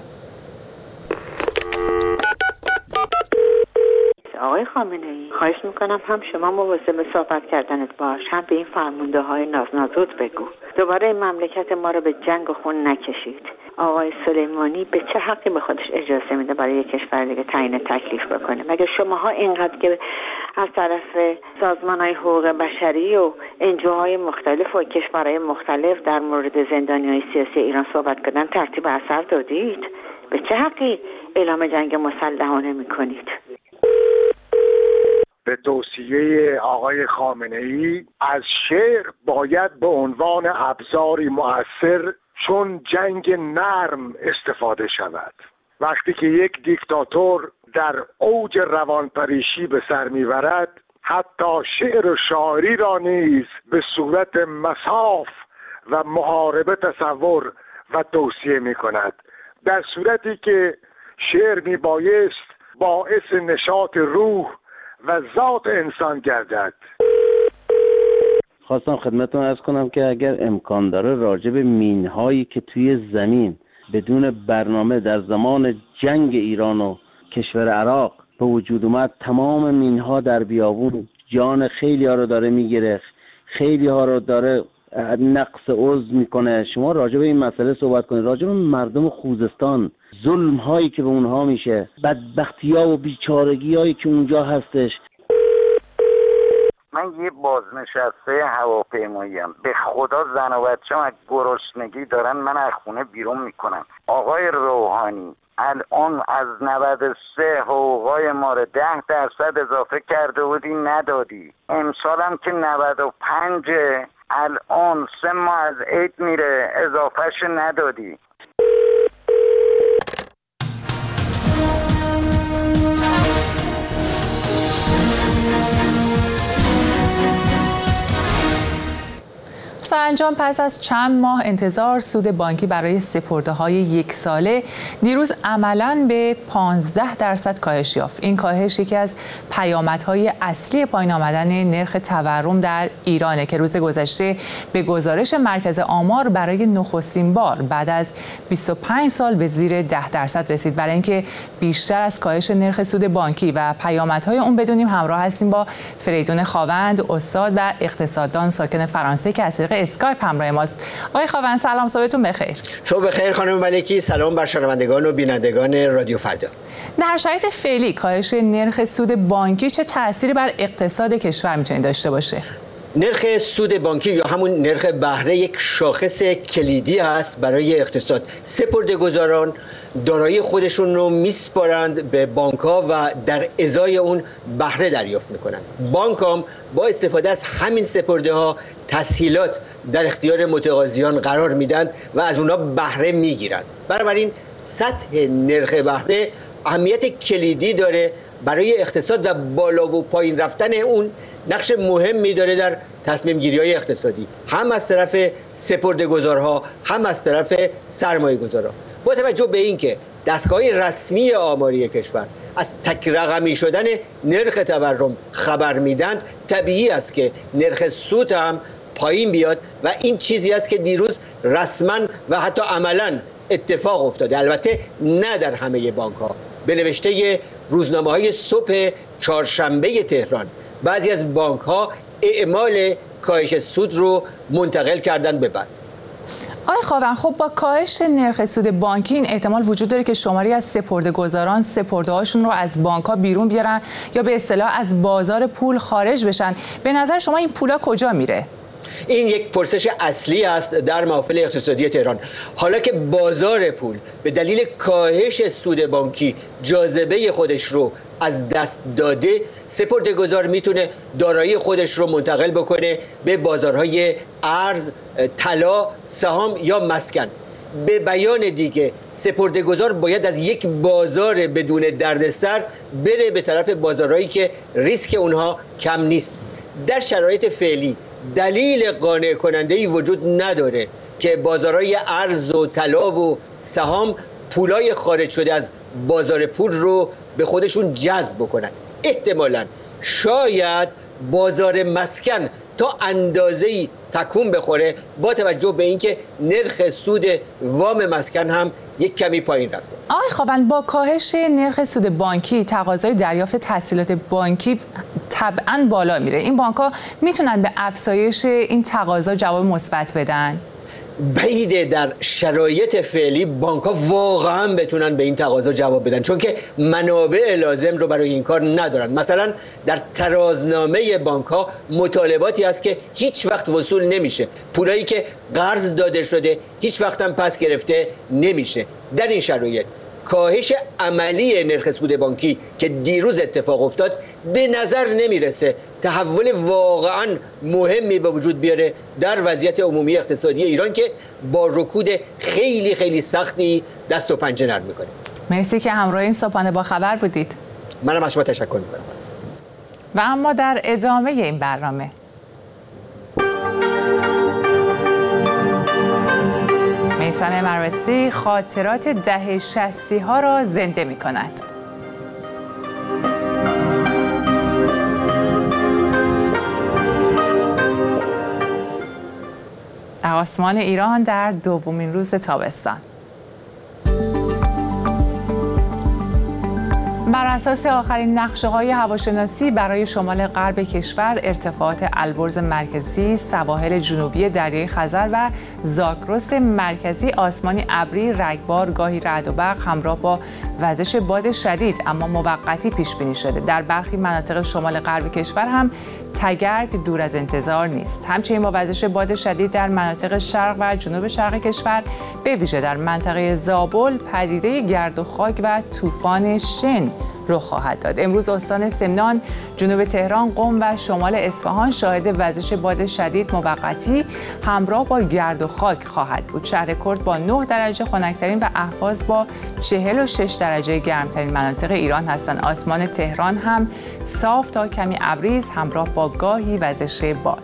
آقای خامنه ای، خواهش میکنم هم شما مواظب صحبت کردنت باش، هم به این فرمانده های نازنازود بگو. دوباره این مملکت ما رو به جنگ و خون نکشید. آقای سلیمانی به چه حقی به خودش اجازه میده برای یک کشور دیگه تعیین تکلیف بکنه؟ مگه شماها اینقدر که از طرف سازمان‌های حقوق بشری و انجوهای مختلف و کشورهای مختلف در مورد زندانیان سیاسی ایران صحبت کردن ترتیب اثر دادید؟ به چه حقی اعلام جنگ مسلحانه میکنید؟ به توصیه آقای خامنه ای از شعر باید به عنوان ابزاری مؤثر چون جنگ نرم استفاده شود. وقتی که یک دیکتاتور در اوج روانپریشی به سر میبرد، حتی شعر و شاعری را نیز به صورت مصاف و محاربه تصور و توصیه می کند، در صورتی که شعر می بایست باعث نشاط روح و ذات انسان گردد. خواستم خدمتتون عرض کنم که اگر امکان داره راجع به مین‌هایی که توی زمین بدون برنامه در زمان جنگ ایران و کشور عراق به وجود اومد، تمام مین‌ها در بیابون جان خیلی ها رو داره میگیره، خیلی ها رو داره نقص عضو میکنه. شما راجع به این مسئله صحبت کنید، راجع به مردم خوزستان، ظلم هایی که به اونها میشه، بدبختی ها و بیچارگی هایی که اونجا هستش. من یه بازنشسته هواپیماییم، به خدا زن و بچه‌م از گرسنگی دارن من از خونه بیرون میکنن. آقای روحانی الان از نود و سه حقوقای ما رو ده درصد اضافه کرده بودی ندادی، امسال هم که نود و پنج، الان سه ماه از عید میره اضافهش ندادی. سرانجام پس از چند ماه انتظار سود بانکی برای سپرده‌های یک ساله دیروز عملاً به پانزده درصد کاهش یافت. این کاهش یکی از پیامدهای اصلی پایین آمدن نرخ تورم در ایرانه که روز گذشته به گزارش مرکز آمار برای نخستین بار بعد از بیست و پنج سال به زیر ده درصد رسید. برای اینکه بیشتر از کاهش نرخ سود بانکی و پیامدهای اون بدونیم همراه هستیم با فریدون خاوند، استاد و اقتصاددان ساکن فرانسه که از طریق اسکایپ همراه ماست. آقای خاوند سلام، صبحتون بخیر. صبح بخیر خانم ملکی، سلام بر شنوندگان و بینندگان رادیو فردا. در شرایط فعلی کاهش نرخ سود بانکی چه تأثیری بر اقتصاد کشور میتونه داشته باشه؟ نرخ سود بانکی یا همون نرخ بهره یک شاخص کلیدی هست برای اقتصاد. سپرده‌گذاران دارایی خودشون رو میسپارند به بانک‌ها و در ازای اون بهره دریافت میکنند. بانک هم با استفاده از همین سپرده‌ها تسهیلات در اختیار متقاضیان قرار میدن و از اونها بهره میگیرند. بنابراین سطح نرخ بهره اهمیت کلیدی داره برای اقتصاد و بالا و پایین رفتن اون نقش مهمی داره در تصمیم گیری های اقتصادی، هم از طرف سپرده‌گذارها هم از طرف سرمایه گذارها. با توجه به اینکه دستگاه رسمی آماری کشور از تک رقمی شدن نرخ تورم خبر میدند، طبیعی است که نرخ سود هم پایین بیاد و این چیزی است که دیروز رسما و حتی عملا اتفاق افتاده. البته نه در همه بانک ها. به نوشته روزنامه های صبح چهارشنبه تهران، بعضی از بانک ها اعمال کاهش سود رو منتقل کردن به بعد. آقای خاون، خب با کاهش نرخ سود بانکی این احتمال وجود داره که شماری از سپرده‌گذاران سپرده‌هاشون رو از بانک‌ها بیرون بیارن یا به اصطلاح از بازار پول خارج بشن. به نظر شما این پولا کجا میره؟ این یک پرسش اصلی است در محافل اقتصادی تهران. حالا که بازار پول به دلیل کاهش سود بانکی جاذبه خودش رو از دست داده، سپرده‌گذار میتونه دارایی خودش رو منتقل بکنه به بازارهای ارز، طلا، سهام یا مسکن. به بیان دیگه سپرده‌گذار باید از یک بازار بدون دردسر بره به طرف بازارهایی که ریسک اونها کم نیست. در شرایط فعلی دلیل قانع کننده‌ای وجود نداره که بازارهای ارز و طلا و سهام پولای خارج شده از بازار پول رو به خودشون جذب بکنن. احتمالاً شاید بازار مسکن تا اندازه‌ای تکون بخوره با توجه به اینکه نرخ سود وام مسکن هم یک کمی پایین رفته. آقای خاون، با کاهش نرخ سود بانکی تقاضای دریافت تسهیلات بانکی طبعاً بالا میره. این بانک‌ها میتونن به افزایش این تقاضا جواب مثبت بدن؟ بعیده در شرایط فعلی بانک‌ها واقعا بتونن به این تقاضا جواب بدن، چون که منابع لازم رو برای این کار ندارن. مثلا در ترازنامه بانک‌ها مطالباتی هست که هیچ وقت وصول نمیشه، پولایی که قرض داده شده هیچ وقت هم پس گرفته نمیشه. در این شرایط کاهش عملی نرخ سود بانکی که دیروز اتفاق افتاد به نظر نمیرسه تحول واقعا مهمی به وجود بیاره در وضعیت عمومی اقتصادی ایران که با رکود خیلی خیلی سختی دست و پنجه نرم میکنه. مرسی که همراه این صبحانه با خبر بودید. منم از شما تشکر میکنم. و اما در ادامه این برنامه میثم مروسی خاطرات دهه شصتی ها را زنده می کند. در آسمان ایران در دومین روز تابستان. بر اساس آخرین نقشه‌های هواشناسی برای شمال غرب کشور، ارتفاعات البرز مرکزی، سواحل جنوبی دریای خزر و زاگرس مرکزی آسمانی ابری، رگبار، گاهی رعد و برق همراه با وزش باد شدید اما موقتی پیش بینی شده. در برخی مناطق شمال غرب کشور هم تگرگ دور از انتظار نیست. همچنین با وزش باد شدید در مناطق شرق و جنوب شرق کشور، به ویژه در منطقه زابل، پدیده گرد و خاک و طوفان شن رخ خواهد داد. امروز استان سمنان، جنوب تهران، قم و شمال اصفهان شاهد وزش باد شدید موقتی همراه با گرد و خاک خواهد بود. شهر کرد با نه درجه خنک‌ترین و اهواز با چهل و شش درجه گرمترین مناطق ایران هستند. آسمان تهران هم صاف تا کمی ابریز همراه با گاهی وزش باد.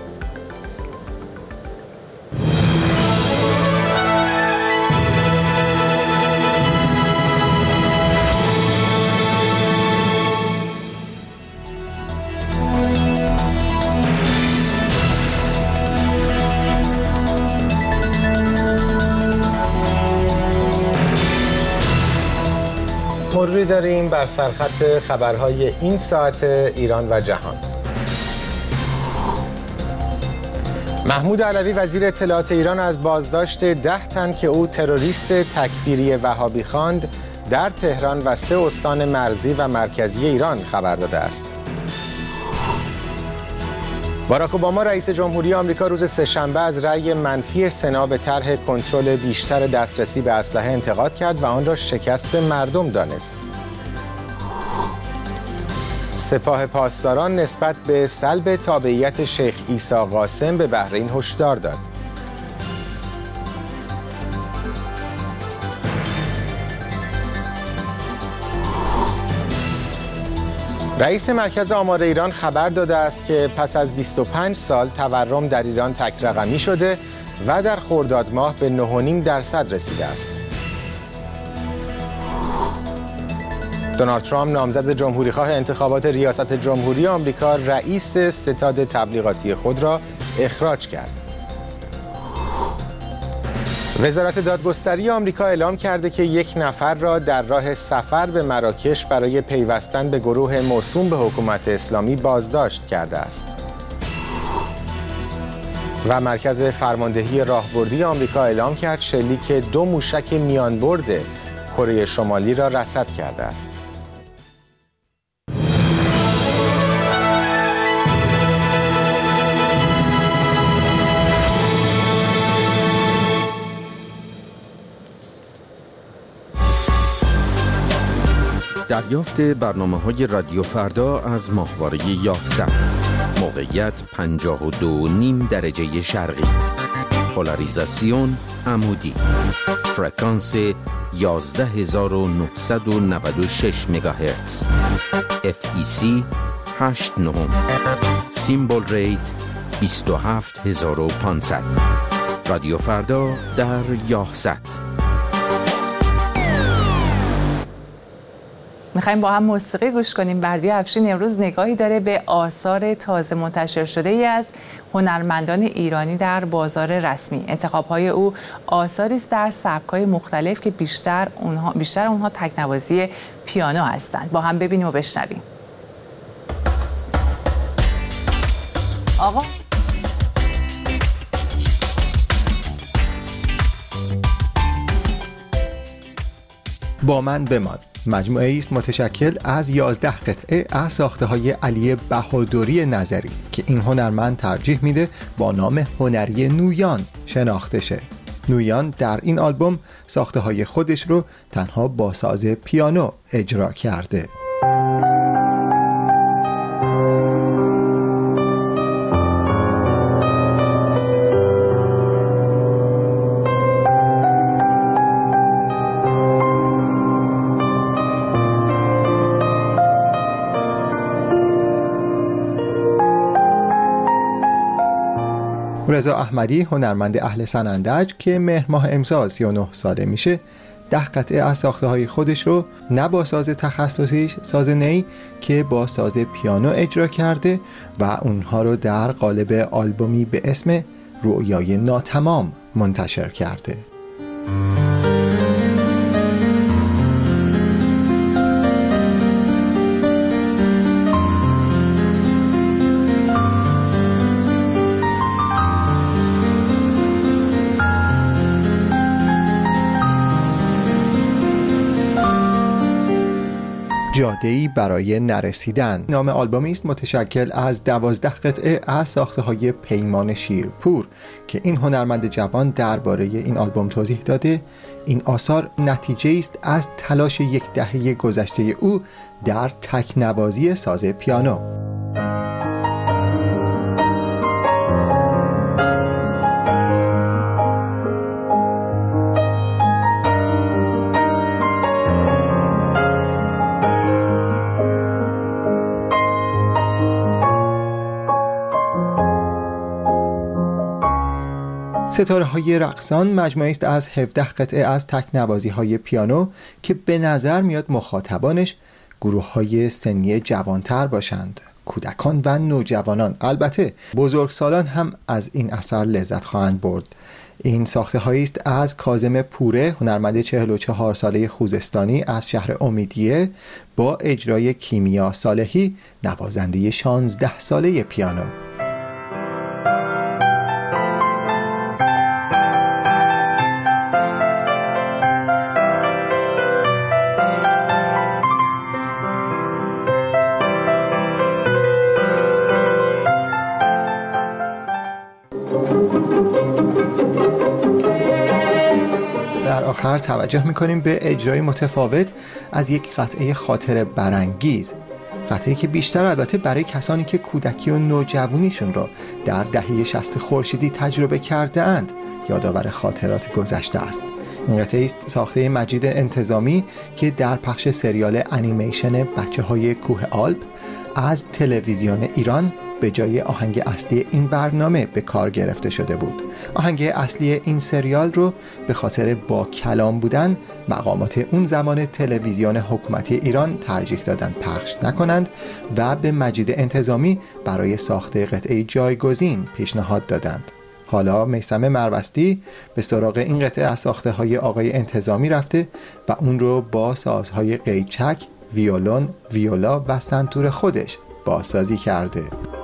مروری داریم بر سرخط خبرهای این ساعت ایران و جهان. محمود علوی وزیر اطلاعات ایران از بازداشت ده تن که او تروریست تکفیری وهابی خواند در تهران و سه استان مرزی و مرکزی ایران خبر داده است. باراک اوباما رئیس جمهوری آمریکا روز سه‌شنبه از رأی منفی سنا به طرح کنترل بیشتر دسترسی به اسلحه انتقاد کرد و آن را شکست مردم دانست. سپاه پاسداران نسبت به سلب تابعیت شیخ عیسی قاسم به بحرین هشدار داد. رئیس مرکز آمار ایران خبر داده است که پس از بیست و پنج سال تورم در ایران تک رقمی شده و در خرداد ماه به نه و نیم درصد رسیده است. دونالد ترامپ نامزد جمهوریخواه انتخابات ریاست جمهوری آمریکا رئیس ستاد تبلیغاتی خود را اخراج کرد. وزارت دادگستری آمریکا اعلام کرده که یک نفر را در راه سفر به مراکش برای پیوستن به گروه موسوم به حکومت اسلامی بازداشت کرده است. و مرکز فرماندهی راهبردی آمریکا اعلام کرد شلیک دو موشک میانبرد کره شمالی را رصد کرده است. دریافت برنامه‌های رادیو فردا از ماهواره یاهصد. موقعیت پنجاه و دو و نیم درجه شرقی. پولاریزاسیون عمودی. فرکانس یازده هزار و نهصد و نود و شش مگاهرتز. اف ای سی هشت نه. سیمبل ریت بیست و هفت هزار و پانصد. رادیو فردا در یاهصد. میخوایم با هم موسیقی گوش کنیم. بردیا افشین امروز نگاهی داره به آثار تازه منتشر شده ای از هنرمندان ایرانی در بازار رسمی. انتخاب‌های او آثاری است در سبک‌های مختلف که بیشتر اونها بیشتر اونها تکنوازی پیانو هستند. با هم ببینیم و بشنویم. آقا با من بمان مجموعه است متشکل از یازده قطعه از ساخته‌های علی بهادری نظری که این هنرمند ترجیح میده با نام هنری نویان شناخته شه. نویان در این آلبوم ساخته‌های خودش رو تنها با ساز پیانو اجرا کرده. رضا احمدی هنرمند اهل سنندج که مهر ماه امسال سی و نه ساله میشه ده قطعه از ساخته‌های خودش رو نه با ساز تخصصیش ساز نی که با ساز پیانو اجرا کرده و اونها رو در قالب آلبومی به اسم رؤیای ناتمام منتشر کرده. جاده‌ای برای نرسیدن نام آلبومی است متشکل از دوازده قطعه از ساخته‌های پیمان شیرپور که این هنرمند جوان درباره این آلبوم توضیح داده. این آثار نتیجه است از تلاش یک دهه گذشته او در تکنوازی ساز پیانو. ستاره های رقصان مجموعه است از هفده قطعه از تکنوازی های پیانو که به نظر میاد مخاطبانش گروه های سنی جوانتر باشند، کودکان و نوجوانان. البته بزرگسالان هم از این اثر لذت خواهند برد. این ساخته هایی است از کاظم پوره هنرمند چهل و چهار ساله خوزستانی از شهر امیدیه با اجرای کیمیا صالحی نوازنده شانزده ساله پیانو. آخر توجه میکنیم به اجرای متفاوت از یک قطعه خاطر برانگیز، قطعه‌ای که بیشتر البته برای کسانی که کودکی و نوجوانیشون را در دهه شصت خورشیدی تجربه کرده اند یادآور خاطرات گذشته است. این قطعه است ساخته مجید انتظامی که در پخش سریال انیمیشن بچه های کوه آلپ از تلویزیون ایران به جای آهنگ اصلی این برنامه به کار گرفته شده بود. آهنگ اصلی این سریال رو به خاطر با کلام بودن مقامات اون زمان تلویزیون حکومتی ایران ترجیح دادن پخش نکنند و به مجید انتظامی برای ساخت قطعه جایگزین پیشنهاد دادند. حالا میثم مروستی به سراغ این قطعه از ساخته های آقای انتظامی رفته و اون رو با سازهای قیچک، ویولون، ویولا و سنتور خودش بازسازی کرده.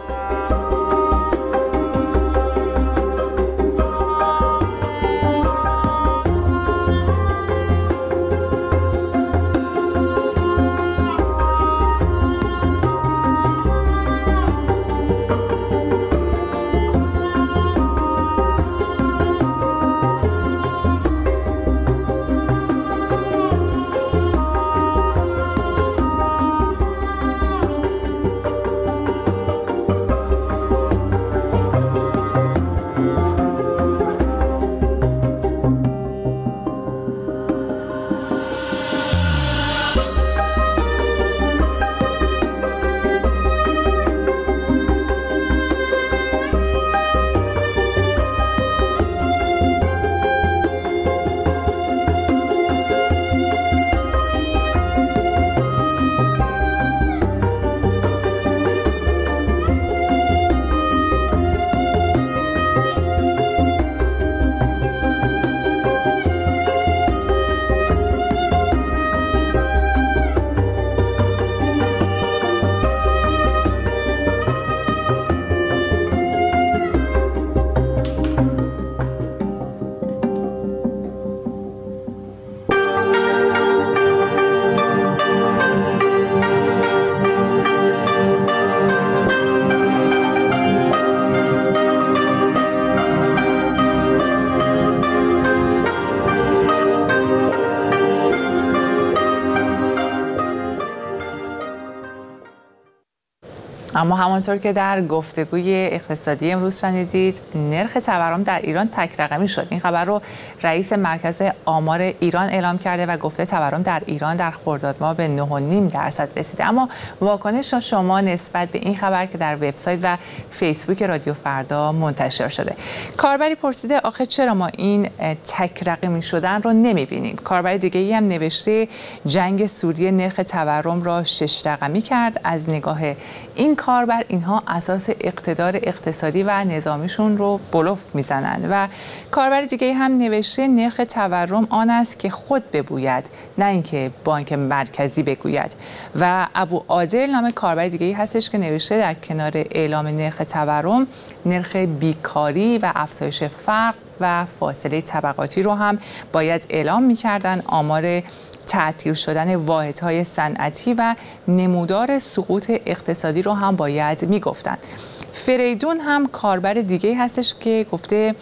اما همانطور که در گفتگوی اقتصادی امروز شنیدید، نرخ تورم در ایران تک رقمی شد. این خبر رو رئیس مرکز آمار ایران اعلام کرده و گفته تورم در ایران در خرداد ماه به نه و نیم درصد رسیده. اما واکنش شما نسبت به این خبر که در وبسایت و فیسبوک رادیو فردا منتشر شده. کاربری پرسیده آخه چرا ما این تک رقمی شدن رو نمی‌بینیم؟ کاربر دیگه‌ای هم نوشته جنگ سوریه نرخ تورم را شش رقمی کرد. از نگاه این کاربر اینها اساس اقتدار اقتصادی و نظامیشون رو بلوف میزنند. و کاربر دیگه هم نوشته نرخ تورم آن است که خود بگوید، نه اینکه بانک مرکزی بگوید. و ابو عادل نام کاربر دیگه هستش که نوشته در کنار اعلام نرخ تورم، نرخ بیکاری و افزایش فقر و فاصله طبقاتی رو هم باید اعلام می‌کردن. آمار تعطیل شدن واحدهای صنعتی و نمودار سقوط اقتصادی رو هم باید میگفتن. فریدون هم کاربر دیگه هستش که گفته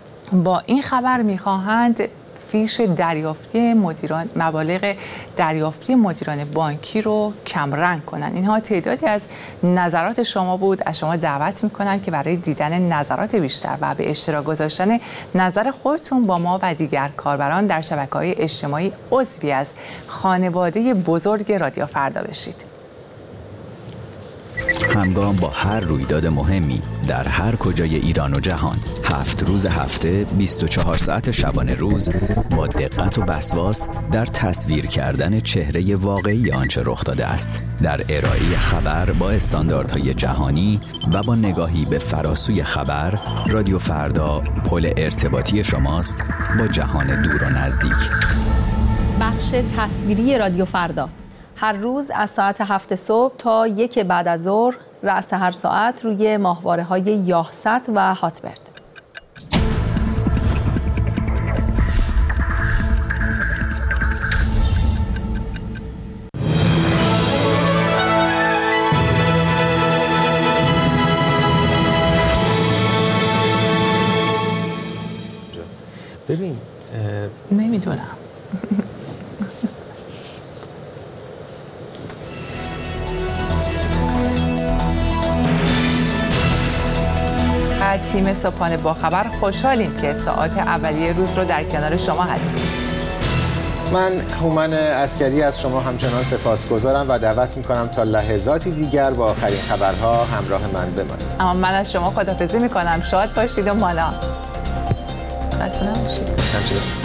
با این خبر میخواهند فیش دریافتی مدیران مبالغ دریافتی مدیران بانکی رو کمرنگ کنن. اینها تعدادی از نظرات شما بود. از شما دعوت میکنم که برای دیدن نظرات بیشتر و به اشتراک گذاشتن نظر خودتون با ما و دیگر کاربران در شبکه‌های اجتماعی عضوی از خانواده بزرگ رادیو فردا بشید. همگام با هر رویداد مهمی در هر کجای ایران و جهان، هفت روز هفته، بیست و چهار ساعت شبانه روز، با دقت و وسواس در تصویر کردن چهره واقعی آنچه رخ داده است، در ارائه خبر با استانداردهای جهانی و با نگاهی به فراسوی خبر. رادیو فردا پل ارتباطی شماست با جهان دور و نزدیک. بخش تصویری رادیو فردا هر روز از ساعت هفت صبح تا یک بعد از ظهر، رأس هر ساعت روی ماهواره‌های یاهصد و هاتبرد. ببین نمیدونم. تیم صبحانه با خبر خوشحالیم که ساعات اولیه روز رو در کنار شما هستیم. من هومن عسکری از شما همچنان سپاسگزارم و دعوت میکنم تا لحظاتی دیگر با آخرین خبرها همراه من بمانید. اما من از شما خداحافظی میکنم. شاد باشید و مانا. خسته نباشید.